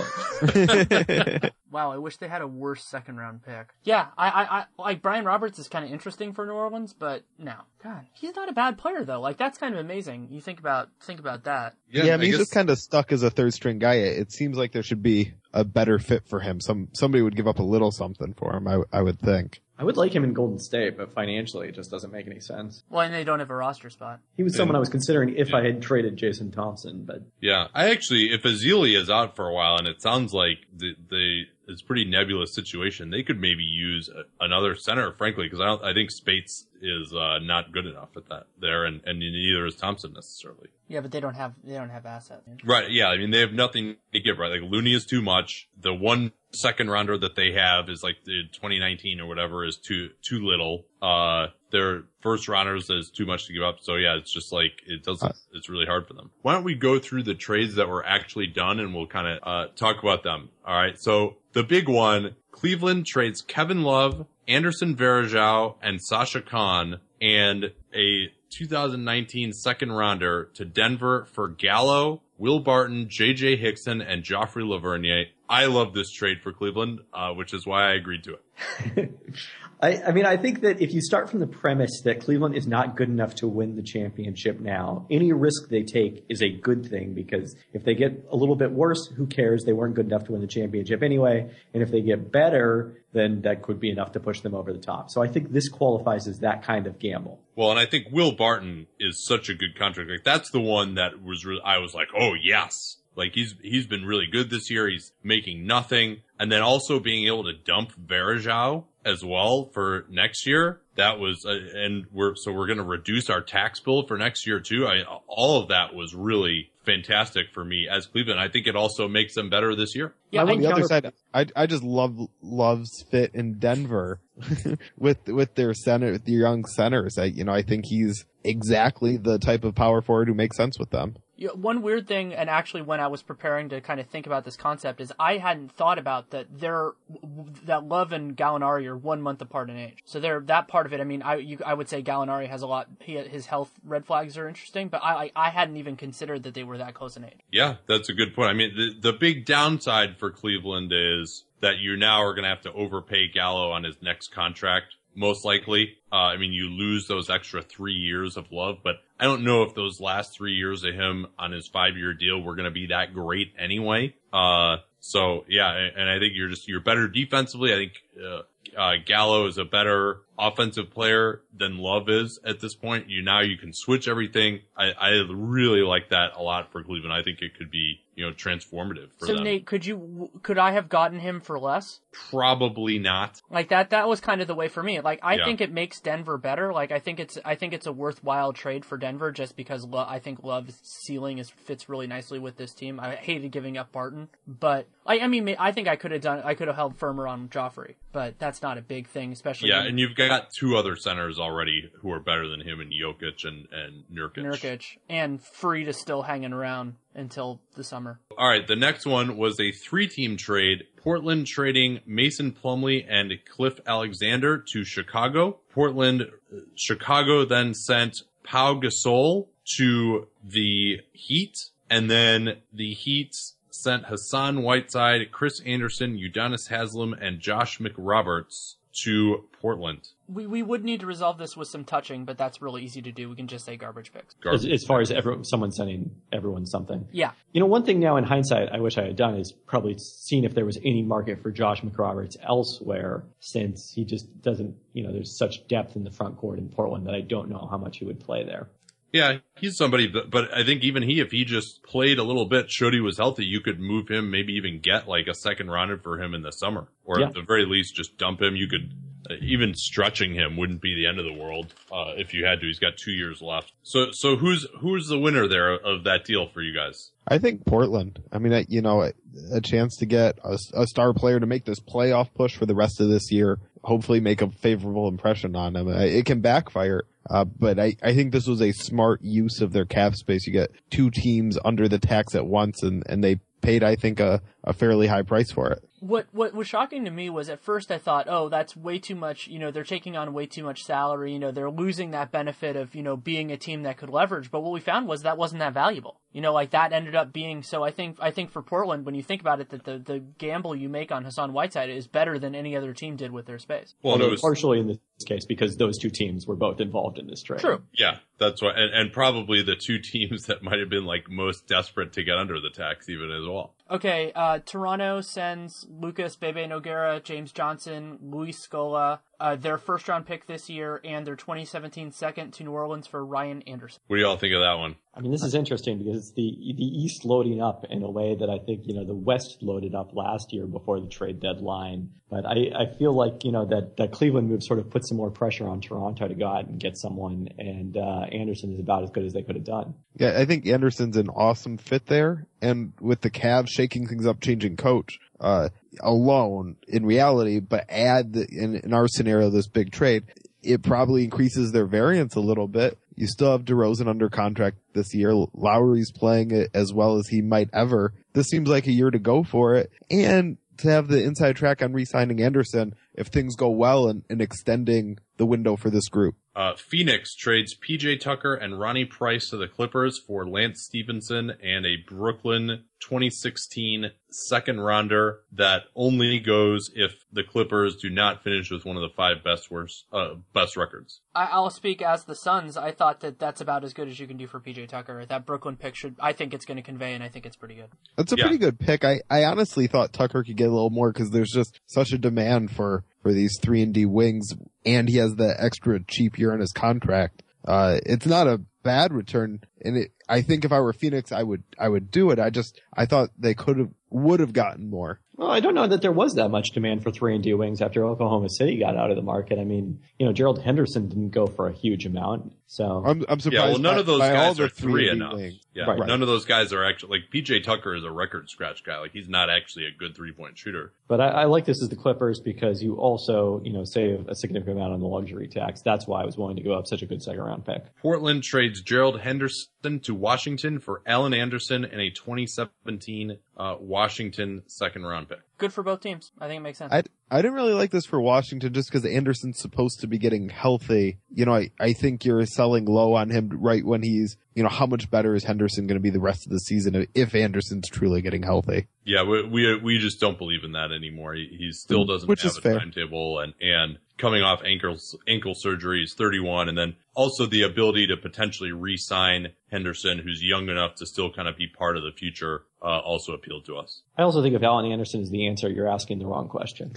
York.
Wow, I wish they had a worse second round pick. Yeah, I, I, I like Brian Roberts is kind of interesting for New Orleans, but no, God, he's not a bad player though. Like that's kind of amazing. You think about think about that.
Yeah, I mean, he's just kind of stuck as a third string guy. It, it seems like there should be a better fit for him. Some somebody would give up a little something for him. I I would think.
I would like him in Golden State, but financially it just doesn't make any sense.
Well, and they don't have a roster spot.
He was someone I was considering if
Yeah.
I had traded Jason Thompson, but
Yeah, I actually, if Azili is out for a while, and it sounds like the the it's a pretty nebulous situation, they could maybe use a, another center, frankly, because I don't, I think Spates is uh, not good enough at that there, and, and neither is Thompson necessarily.
Yeah, but they don't have they don't have assets.
Right? Yeah, I mean they have nothing to give. Right? Like Looney is too much. The one second rounder that they have is like the twenty nineteen or whatever is too too little. Uh, their first rounders is too much to give up. So yeah, it's just like it doesn't. It's really hard for them. Why don't we go through the trades that were actually done and we'll kind of uh, talk about them. All right. So the big one, Cleveland trades Kevin Love, Anderson Varejao, and Sasha Khan, and a two thousand nineteen second rounder to Denver for Gallo, Will Barton, J J Hickson, and Joffrey Lavernier. I love this trade for Cleveland, uh, which is why I agreed to it.
I, I mean, I think that if you start from the premise that Cleveland is not good enough to win the championship now, any risk they take is a good thing because if they get a little bit worse, who cares? They weren't good enough to win the championship anyway. And if they get better, then that could be enough to push them over the top. So I think this qualifies as that kind of gamble.
Well, and I think Will Barton is such a good contract. Like that's the one that was really, I was like, oh yes. Like he's, he's been really good this year. He's making nothing. And then also being able to dump Varejao as well for next year. That was, uh, and we're, so we're going to reduce our tax bill for next year too. I, all of that was really fantastic for me as Cleveland. I think it also makes them better this year.
Yeah,
On
I,
the other side, I I just love Love's fit in Denver with with their center, with their young centers. I you know I think he's exactly the type of power forward who makes sense with them.
Yeah, one weird thing, and actually when I was preparing to kind of think about this concept, is I hadn't thought about that they're, that Love and Gallinari are one month apart in age. So they're, that part of it, I mean, I you, I would say Gallinari has a lot, he, his health red flags are interesting, but I, I I hadn't even considered that they were that close in age.
Yeah, that's a good point. I mean, the, the big downside for Cleveland is that you now are going to have to overpay Gallo on his next contract. Most likely. Uh, I mean, you lose those extra three years of Love, but I don't know if those last three years of him on his five-year deal were going to be that great anyway. Uh, so yeah, and I think you're just, you're better defensively. I think, uh, uh, Gallo is a better offensive player than Love is at this point. You now you can switch everything. I, I really like that a lot for Cleveland. I think it could be, you know, transformative for
So
them.
Nate, could you, could I have gotten him for less?
Probably not.
Like that, that was kind of the way for me. Like, I
Yeah.
think it makes Denver better. Like, I think it's, I think it's a worthwhile trade for Denver just because Lo- I think Love's ceiling is, fits really nicely with this team. I hated giving up Barton, but I, I mean, I think I could have done, I could have held firmer on Joffrey, but that's not a big thing, especially
Yeah,
when
and you've got two other centers already who are better than him in Jokic and, and Nurkic.
Nurkic and Freed is still hanging around until the summer.
All right, the next one was a three-team trade. Portland trading Mason Plumlee and Cliff Alexander to Chicago. Portland, Chicago then sent Pau Gasol to the Heat, and then the Heat sent Hassan Whiteside, Chris Anderson, Udonis Haslem, and Josh McRoberts to Portland.
We we would need to resolve this with some touching, but that's really easy to do. We can just say garbage picks.
Garbage.
As, as far as every, someone sending everyone something.
Yeah.
You know, one thing now in hindsight I wish I had done is probably seen if there was any market for Josh McRoberts elsewhere, since he just doesn't, you know, there's such depth in the front court in Portland that I don't know how much he would play there.
Yeah, he's somebody, but, but I think even he, if he just played a little bit, should he was healthy, you could move him, maybe even get like a second rounder for him in the summer. Or
Yeah.
at the very least, just dump him. You could, uh, even stretching him wouldn't be the end of the world, uh, if you had to. He's got two years left. So, so who's, who's the winner there of that deal for you guys?
I think Portland. I mean, I- you know, a, a chance to get a, a star player to make this playoff push for the rest of this year, hopefully make a favorable impression on him. It can backfire. Uh, but I, I think this was a smart use of their cap space. You get two teams under the tax at once, and, and they paid, I think, a, a fairly high price for it.
What what was shocking to me was at first I thought, oh, that's way too much, you know, they're taking on way too much salary, you know, they're losing that benefit of, you know, being a team that could leverage. But what we found was that wasn't that valuable. You know, like that ended up being, so I think I think for Portland, when you think about it, that the, the gamble you make on Hassan Whiteside is better than any other team did with their space.
Well,
Although
it was,
partially in this case because those two teams were both involved in this trade.
True.
yeah, that's why, and, and probably the two teams that might have been like most desperate to get under the tax even as well.
Okay, uh, Toronto sends Lucas Bebe Nogueira, James Johnson, Luis Scola, uh, their first round pick this year, and their twenty seventeen second to New Orleans for Ryan Anderson.
What do y'all think of that one?
I mean, this is interesting because it's the the East loading up in a way that I think, you know, the West loaded up last year before the trade deadline. But I, I feel like, you know, that, that Cleveland move sort of put some more pressure on Toronto to go out and get someone, and uh, Anderson is about as good as they could have done.
Yeah, I think Anderson's an awesome fit there. And with the Cavs shaking things up, changing coach, uh, alone in reality, but add the, in, in our scenario, this big trade, it probably increases their variance a little bit. You still have DeRozan under contract this year. Lowry's playing it as well as he might ever. This seems like a year to go for it. And to have the inside track on re-signing Anderson if things go well and, and extending the window for this group.
Uh, Phoenix trades P J Tucker and Ronnie Price to the Clippers for Lance Stevenson and a Brooklyn twenty sixteen second rounder that only goes if the Clippers do not finish with one of the five best worst, uh, best records.
I, I'll speak as the Suns. I thought that that's about as good as you can do for P J Tucker. That Brooklyn pick should, I think it's going to convey, and I think it's pretty good.
That's a
Yeah.
pretty good pick. I, I honestly thought Tucker could get a little more because there's just such a demand for, for these three and D wings, and he has the extra cheap year in his contract. Uh, it's not a bad return, and it, I think if I were Phoenix, I would, I would do it. I just, I thought they could have, would have gotten more.
Well, I don't know that there was that much demand for three and D wings after Oklahoma City got out of the market. I mean, you know, Gerald Henderson didn't go for a huge amount, so
I'm, I'm surprised.
Yeah, well, none
by,
of those
by all
guys
the
are three
and D
enough.
wings.
Yeah,
Right.
none of those guys are actually, like, P J Tucker is a record scratch guy. Like, he's not actually a good three-point shooter.
But I, I like this as the Clippers because you also, you know, save a significant amount on the luxury tax. That's why I was willing to go up such a good second round pick.
Portland trades Gerald Henderson to Washington for Allen Anderson and a twenty seventeen uh, Washington second round pick.
Good for both teams. I think it makes sense.
I, I didn't really like this for Washington just because Anderson's supposed to be getting healthy. You know, I, I think you're selling low on him right when he's, you know, how much better is Henderson going to be the rest of the season if Anderson's truly getting healthy?
Yeah, we we, we just don't believe in that anymore. He, he still doesn't
Which
have
is
a
fair.
timetable, and, and coming off ankle ankle surgery, he's thirty-one, and then also the ability to potentially re-sign Henderson, who's young enough to still kind of be part of the future, uh, also appealed to us.
I also think if Allen Anderson is the answer, you're asking the wrong question.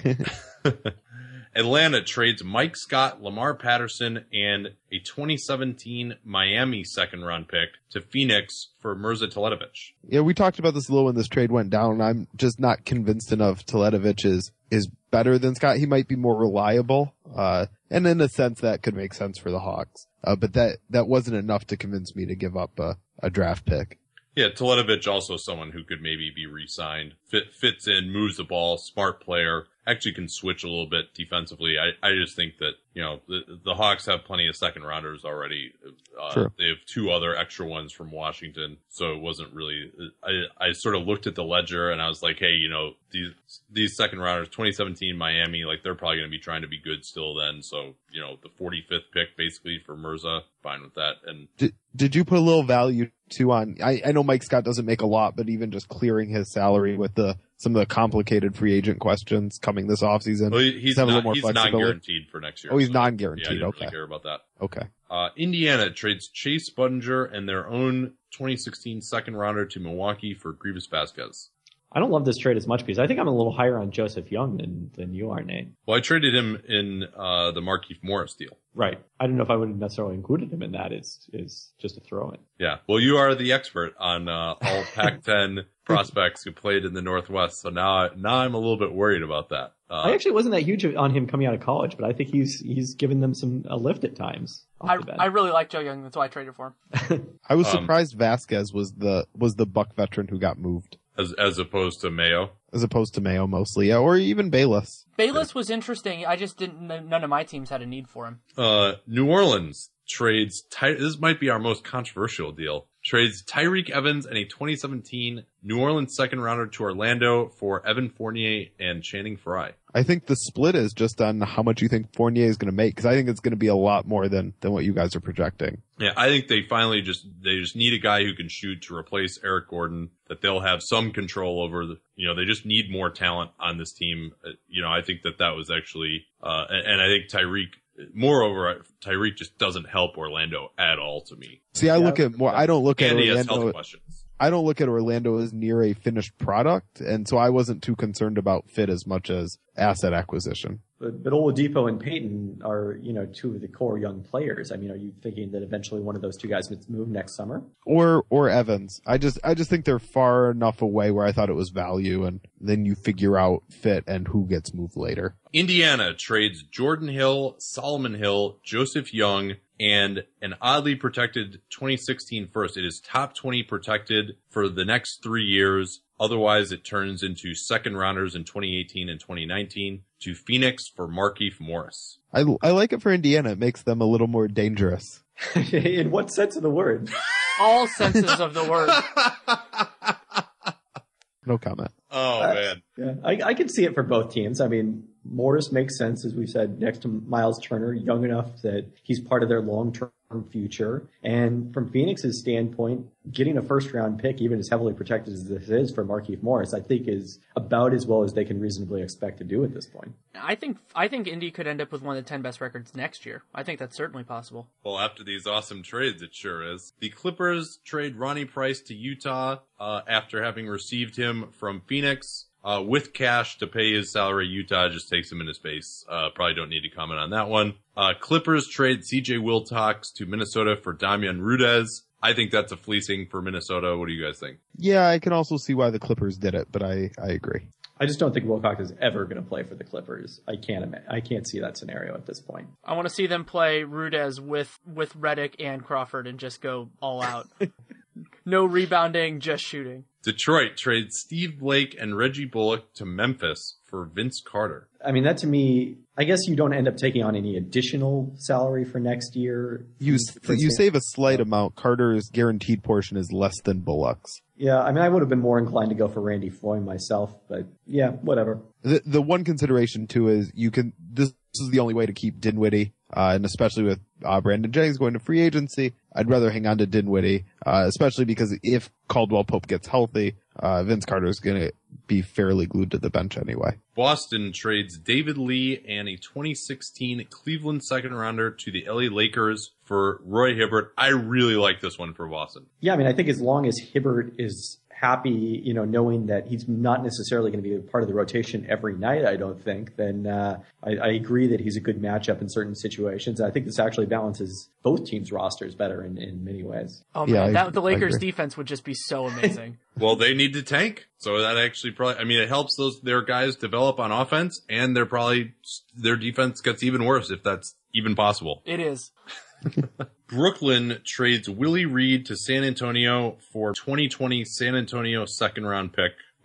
Atlanta trades Mike Scott, Lamar Patterson, and a twenty seventeen Miami second round pick to Phoenix for Mirza Teletovic.
Yeah, we talked about this a little when this trade went down, and I'm just not convinced enough Teletovic is, is better than Scott. He might be more reliable, uh, and in a sense that could make sense for the Hawks. Uh, but that, that wasn't enough to convince me to give up a, a draft pick.
Yeah, Teletovic also someone who could maybe be re-signed. Fit, fits in, moves the ball, smart player. actually can switch a little bit defensively. I, I just think that, you know, the, the Hawks have plenty of second rounders already. Uh,
Sure.
They have two other extra ones from Washington. So it wasn't really, I, I sort of looked at the ledger and I was like, hey, you know, these, these second rounders, twenty seventeen Miami, like they're probably going to be trying to be good still then. So, you know, the forty-fifth pick basically for Mirza, fine with that. And
Did, did you put a little value too on, I, I know Mike Scott doesn't make a lot, but even just clearing his salary with the, some of the complicated free agent questions coming this offseason.
well, he's,
have a little
not,
more
he's
flexibility?
non-guaranteed for next year.
Oh, he's
so,
non-guaranteed.
Yeah, I didn't
Okay.
really care about that.
Okay.
Uh, Indiana trades Chase Budinger and their own twenty sixteen second rounder to Milwaukee for Grievous Vasquez.
I don't love this trade as much because I think I'm a little higher on Joseph Young than, than you are, Nate.
Well, I traded him in uh, the Markieff Morris deal.
Right. I don't know if I would have necessarily included him in that. It's, it's just a throw in.
Yeah. Well, you are the expert on uh, all Pac ten prospects who played in the Northwest. So now, now I'm a little bit worried about that. Uh,
I actually wasn't that huge on him coming out of college, but I think he's he's given them some a lift at times. off
I,
the bench.
I really like Joe Young. That's why I traded for him.
I was
Um,
surprised Vasquez was the, was the Buck veteran who got moved
as as opposed to Mayo.
as opposed to Mayo mostly. Yeah. Or even Bayless.
Bayless was interesting. I just didn't. None of my teams had a need for him.
Uh, New Orleans trades. Ty- this might be our most controversial deal. Trades Tyreek Evans and a twenty seventeen New Orleans second rounder to Orlando for Evan Fournier and Channing Frye.
I think the split is just on how much you think Fournier is going to make, because I think it's going to be a lot more than, than what you guys are projecting.
Yeah, I think they finally just they just need a guy who can shoot to replace Eric Gordon, that they'll have some control over. The, you know, they just need more talent on this team. Uh, you know, I think that that was actually, uh, and, and I think Tyreek. Moreover, Tyreek just doesn't help Orlando at all to me.
See, I
Yeah.
look at more, I don't look at
And he has health
Orlando,
questions.
I don't look at Orlando as near a finished product. And so I wasn't too concerned about fit as much as asset acquisition.
But, but Oladipo and Peyton are, you know, two of the core young players. I mean, are you thinking that eventually one of those two guys would move next summer?
Or, or Evans. I just, I just think they're far enough away where I thought it was value, and then you figure out fit and who gets moved later.
Indiana trades Jordan Hill, Solomon Hill, Joseph Young, and an oddly protected twenty sixteen first. It is top twenty protected for the next three years. Otherwise, it turns into second rounders in twenty eighteen and twenty nineteen to Phoenix for Markieff Morris.
I, I like it for Indiana. It makes them a little more dangerous.
In what sense of the word?
All senses of the word.
No comment.
Oh,
Uh,
man.
Yeah, I, I can see it for both teams. I mean, Morris makes sense, as we've said, next to Miles Turner, young enough that he's part of their long-term future. And from Phoenix's standpoint, getting a first-round pick, even as heavily protected as this is for Markieff Morris, I think is about as well as they can reasonably expect to do at this point.
I think I think Indy could end up with one of the ten best records next year. I think that's certainly possible.
Well, after these awesome trades, it sure is. The Clippers trade Ronnie Price to Utah uh, after having received him from Phoenix. Uh, with cash to pay his salary, Utah just takes him into space. Uh, probably don't need to comment on that one. Uh, Clippers trade C J Wilcox to Minnesota for Damian Rudez. I think that's a fleecing for Minnesota. What do you guys think?
Yeah, I can also see why the Clippers did it, but I, I agree.
I just don't think Wilcox is ever going to play for the Clippers. I can't ima- I can't see that scenario at this point.
I want to see them play Rudez with with Redick and Crawford and just go all out. No rebounding, just shooting.
Detroit trades Steve Blake and Reggie Bullock to Memphis for Vince Carter.
I mean, that to me, I guess you don't end up taking on any additional salary for next year.
You,
For
you
example-
save a slight amount. Carter's guaranteed portion is less than Bullock's.
Yeah, I mean, I would have been more inclined to go for Randy Foy myself, but yeah, whatever.
The the one consideration too is you can this, this is the only way to keep Dinwiddie, uh, and especially with uh, Brandon Jennings going to free agency, I'd rather hang on to Dinwiddie, uh, especially because if Caldwell Pope gets healthy, uh, Vince Carter is going to be fairly glued to the bench anyway.
Boston trades David Lee and a twenty sixteen Cleveland second rounder to the L A Lakers for Roy Hibbert. I really like this one for Boston.
Yeah, I mean, I think as long as Hibbert is happy, you know, knowing that he's not necessarily going to be a part of the rotation every night, I don't think, then uh, I, I agree that he's a good matchup in certain situations. I think this actually balances both teams' rosters better in, in many ways.
Oh man,
Yeah, I-
that, the
I
Lakers
agree.
defense would just be so amazing.
Well, they need to tank. So that actually probably, I mean, it helps those, their guys develop on offense, and they're probably, their defense gets even worse if that's even possible.
It is.
Brooklyn trades Willie Reed to San Antonio for twenty twenty San Antonio second round pick.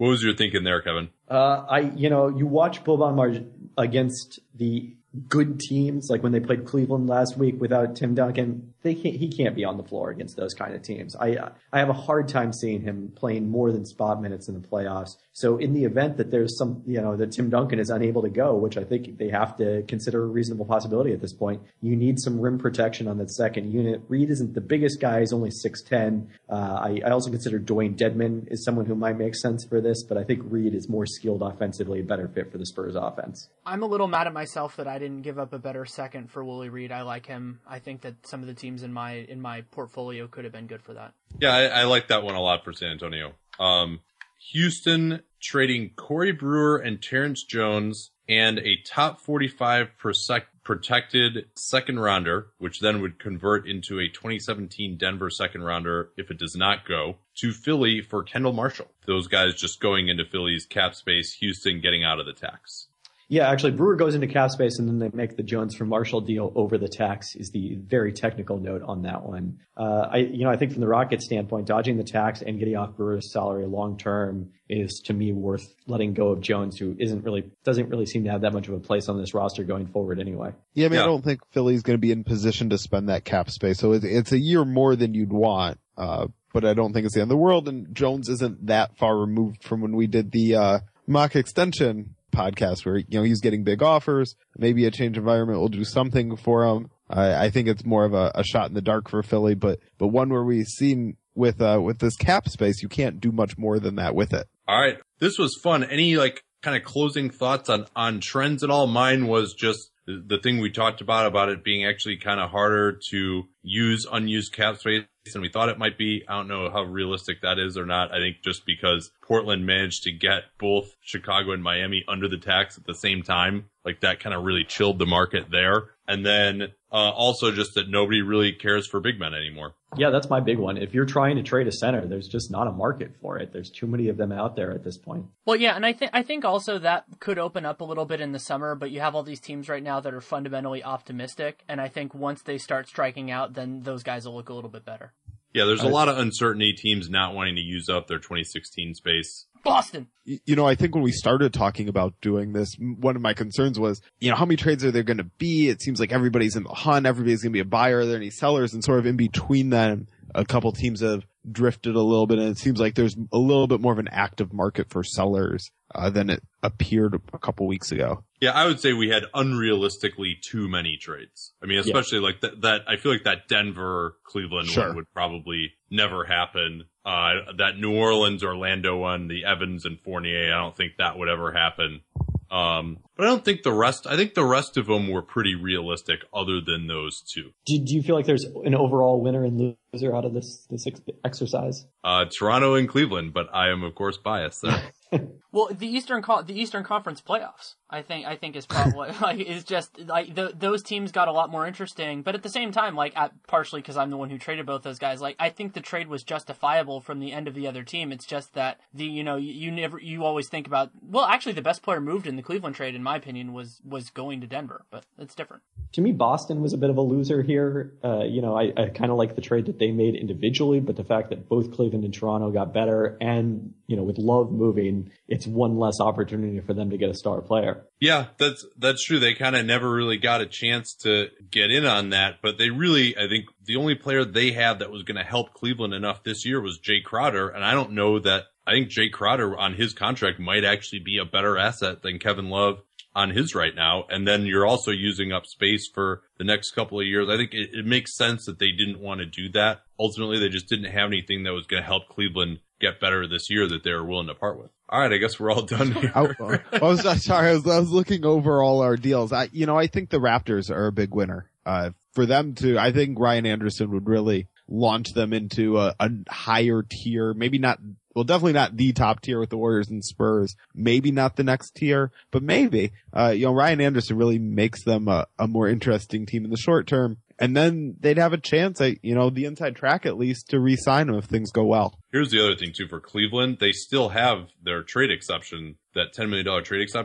What was your thinking there, Kevin?
Uh, I, you know, you watch Boban Marj against the good teams, like when they played Cleveland last week without Tim Duncan, they can't, he can't be on the floor against those kind of teams. I, I have a hard time seeing him playing more than spot minutes in the playoffs. So in the event that there's some, you know, that Tim Duncan is unable to go, which I think they have to consider a reasonable possibility at this point, you need some rim protection on that second unit. Reed isn't the biggest guy. He's only six ten. Uh, I, I also consider Dwayne Dedmon is someone who might make sense for this, but I think Reed is more skilled offensively, a better fit for the Spurs offense.
I'm a little mad at myself that I didn't give up a better second for Willie Reed. I like him. I think that some of the teams in my in my portfolio could have been good for that.
Yeah, I, I like that one a lot for San Antonio. Um, Houston trading Corey Brewer and Terrence Jones and a top forty-five percent protected second rounder, which then would convert into a twenty seventeen Denver second rounder if it does not go, to Philly for Kendall Marshall. Those guys just going into Philly's cap space, Houston getting out of the tax.
Yeah, actually, Brewer goes into cap space and then they make the Jones for Marshall deal over the tax is the very technical note on that one. Uh, I, you know, I think from the Rockets standpoint, dodging the tax and getting off Brewer's salary long term is to me worth letting go of Jones, who isn't really, doesn't really seem to have that much of a place on this roster going forward anyway.
Yeah, I mean,
Yeah.
I don't think Philly's going to be in position to spend that cap space. So it's, it's a year more than you'd want. Uh, but I don't think it's the end of the world. And Jones isn't that far removed from when we did the, uh, mock extension podcast where, you know, he's getting big offers. Maybe a change environment will do something for him. I, I think it's more of a, a shot in the dark for Philly, but, but one where we've seen with, uh, with this cap space, you can't do much more than that with it.
All right. This was fun. Any like kind of closing thoughts on, on trends at all? Mine was just the, the thing we talked about, about it being actually kind of harder to use unused cap space than we thought it might be. I don't know how realistic that is or not. I think just because Portland managed to get both Chicago and Miami under the tax at the same time, like that kind of really chilled the market there. And then uh, also just that nobody really cares for big men anymore.
Yeah, that's my big one. If you're trying to trade a center, there's just not a market for it. There's too many of them out there at this point.
Well, yeah, and I think I think also that could open up a little bit in the summer, but you have all these teams right now that are fundamentally optimistic, and I think once they start striking out, then those guys will look a little bit better.
Yeah, there's a lot of uncertainty, teams not wanting to use up their twenty sixteen space.
Boston.
You know, I think when we started talking about doing this, one of my concerns was, you know, how many trades are there going to be? It seems like everybody's in the hunt. Everybody's going to be a buyer. Are there any sellers? And sort of in between them, a couple teams have drifted a little bit. And it seems like there's a little bit more of an active market for sellers uh, than it appeared a couple weeks ago.
Yeah, I would say we had unrealistically too many trades. I mean, especially yeah. like that, that, I feel like that Denver Cleveland
Sure.
one would probably never happen. Uh, that New Orleans Orlando one, the Evans and Fournier, I don't think that would ever happen. Um, but I don't think the rest, I think the rest of them were pretty realistic other than those two.
Do, do you feel like there's an overall winner and loser out of this, this ex- exercise?
Uh, Toronto and Cleveland, but I am of course biased there.
Well, the Eastern Co- the Eastern Conference playoffs, I think, I think is probably like is just like the, those teams got a lot more interesting. But at the same time, like at, partially because I'm the one who traded both those guys, like I think the trade was justifiable from the end of the other team. It's just that the you know you, you never you always think about well, actually the best player moved in the Cleveland trade, in my opinion, was was going to Denver, but it's different.
To me, Boston was a bit of a loser here. Uh, you know, I, I kind of like the trade that they made individually, but the fact that both Cleveland and Toronto got better, and you know, with Love moving, it's one less opportunity for them to get a star player.
Yeah, that's that's true. They kind of never really got a chance to get in on that, but they really, I think the only player they had that was going to help Cleveland enough this year was Jay Crowder, and I don't know that, I think Jay Crowder on his contract might actually be a better asset than Kevin Love on his right now, and then you're also using up space for the next couple of years. I think it, it makes sense that they didn't want to do that. Ultimately, they just didn't have anything that was going to help Cleveland get better this year that they were willing to part with. All right, I guess we're all done here.
I, I was sorry, I was, I was looking over all our deals. I, you know, I think the Raptors are a big winner. Uh, for them to, I think Ryan Anderson would really launch them into a, a higher tier, maybe not, well, definitely not the top tier with the Warriors and Spurs, maybe not the next tier, but maybe, uh, you know, Ryan Anderson really makes them a, a more interesting team in the short term. And then they'd have a chance at, you know, the inside track at least to re-sign him if things go well.
Here's the other thing too for Cleveland. They still have their trade exception, that ten million dollars trade exception.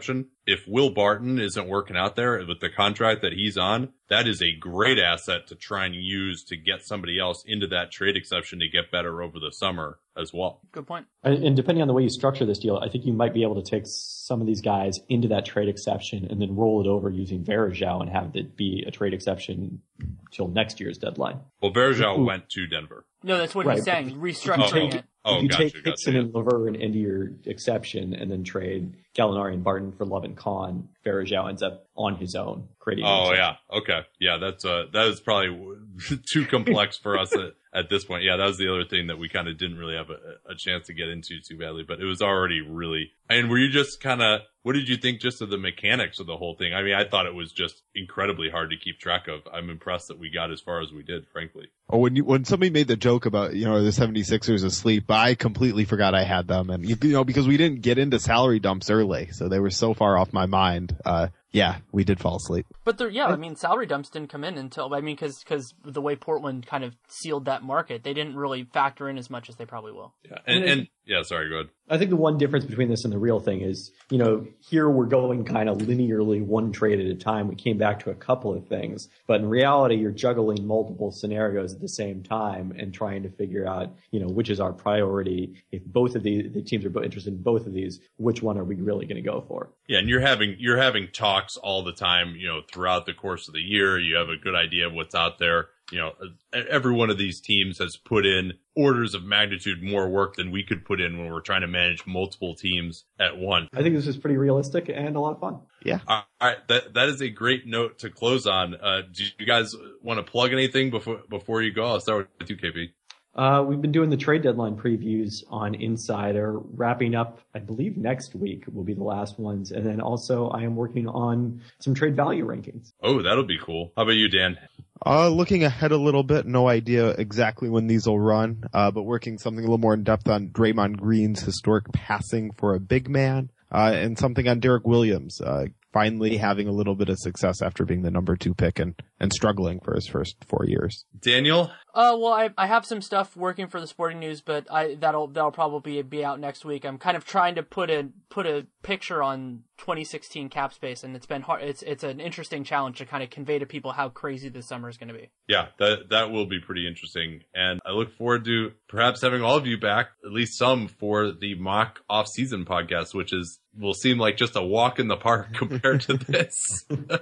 if Will Barton isn't working out there with the contract that he's on, that is a great asset to try and use to get somebody else into that trade exception to get better over the summer as well.
Good point.
And, and depending on the way you structure this deal, I think you might be able to take some of these guys into that trade exception and then roll it over using Varejao and have it be a trade exception till next year's deadline.
Well, Varejao went to Denver.
No, that's what
Right,
he's
but
saying.
if you
Restructuring
take-
it.
Oh,
if you
gotcha,
take
gotcha,
Hickson
yeah.
and Laverne into your exception and then trade Gallinari and Barton for Love and Khan, Varejao ends up on his own creating. an
Oh
exception.
yeah, okay, yeah. That's uh, that is probably too complex for us at, at this point. Yeah, that was the other thing that we kind of didn't really have a, a chance to get into too badly, but it was already really. And were you just kind of? What did you think just of the mechanics of the whole thing? I mean, I thought it was just incredibly hard to keep track of. I'm impressed that we got as far as we did, frankly.
Oh, when you, when somebody made the joke about, you know, the seventy-sixers asleep, I completely forgot I had them. And, you know, because we didn't get into salary dumps early, so they were so far off my mind. Uh, yeah, we did fall asleep.
But there, yeah, I mean, salary dumps didn't come in until, I mean, because because the way Portland kind of sealed that market, they didn't really factor in as much as they probably will.
Yeah, and, and yeah, sorry, go ahead.
I think the one difference between this and the real thing is, you know, here we're going kind of linearly one trade at a time. We came back to a couple of things, but in reality, you're juggling multiple scenarios at the same time and trying to figure out, you know, which is our priority. If both of the, the teams are bo- interested in both of these, which one are we really going to go for?
Yeah, and you're having you're having talks all the time, you know, throughout the course of the year. You have a good idea of what's out there. You know, every one of these teams has put in orders of magnitude more work than we could put in when we're trying to manage multiple teams at once.
I think this is pretty realistic and a lot of fun.
Yeah.
All right, that that is a great note to close on. Uh, do you guys want to plug anything before before you go? I'll start with you, K P.
Uh, we've been doing the trade deadline previews on Insider, wrapping up, I believe next week will be the last ones. And then also I am working on some trade value rankings.
Oh, that'll be cool. How about you, Dan?
Uh, looking ahead a little bit, no idea exactly when these will run, uh, but working something a little more in depth on Draymond Green's historic passing for a big man, uh, and something on Derek Williams, uh, finally having a little bit of success after being the number two pick and, and struggling for his first four years.
Daniel?
Uh, well, I I have some stuff working for the Sporting News, but I that'll that'll probably be out next week. I'm kind of trying to put a put a picture on twenty sixteen cap space, and it's been hard. It's it's an interesting challenge to kind of convey to people how crazy this summer is going to be.
Yeah, that that will be pretty interesting, and I look forward to perhaps having all of you back, at least some, for the mock off-season podcast, which is will seem like just a walk in the park compared to this.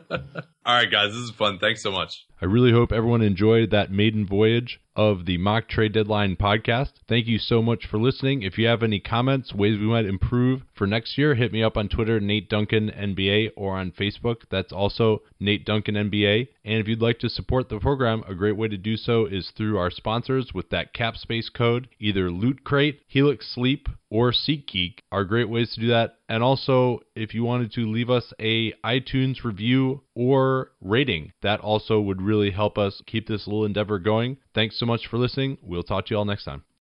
All right, guys, this is fun. Thanks so much.
I really hope everyone enjoyed that maiden voyage of the Mock Trade Deadline podcast. Thank you so much for listening. If you have any comments, ways we might improve for next year, hit me up on Twitter, Nate Duncan N B A, or on Facebook. That's also Nate Duncan N B A. And if you'd like to support the program, a great way to do so is through our sponsors with that cap space code. Either Loot Crate, Helix Sleep, or SeatGeek are great ways to do that. And also, if you wanted to leave us a iTunes review or rating, that also would really help us keep this little endeavor going. Thanks so much for listening. We'll talk to you all next time.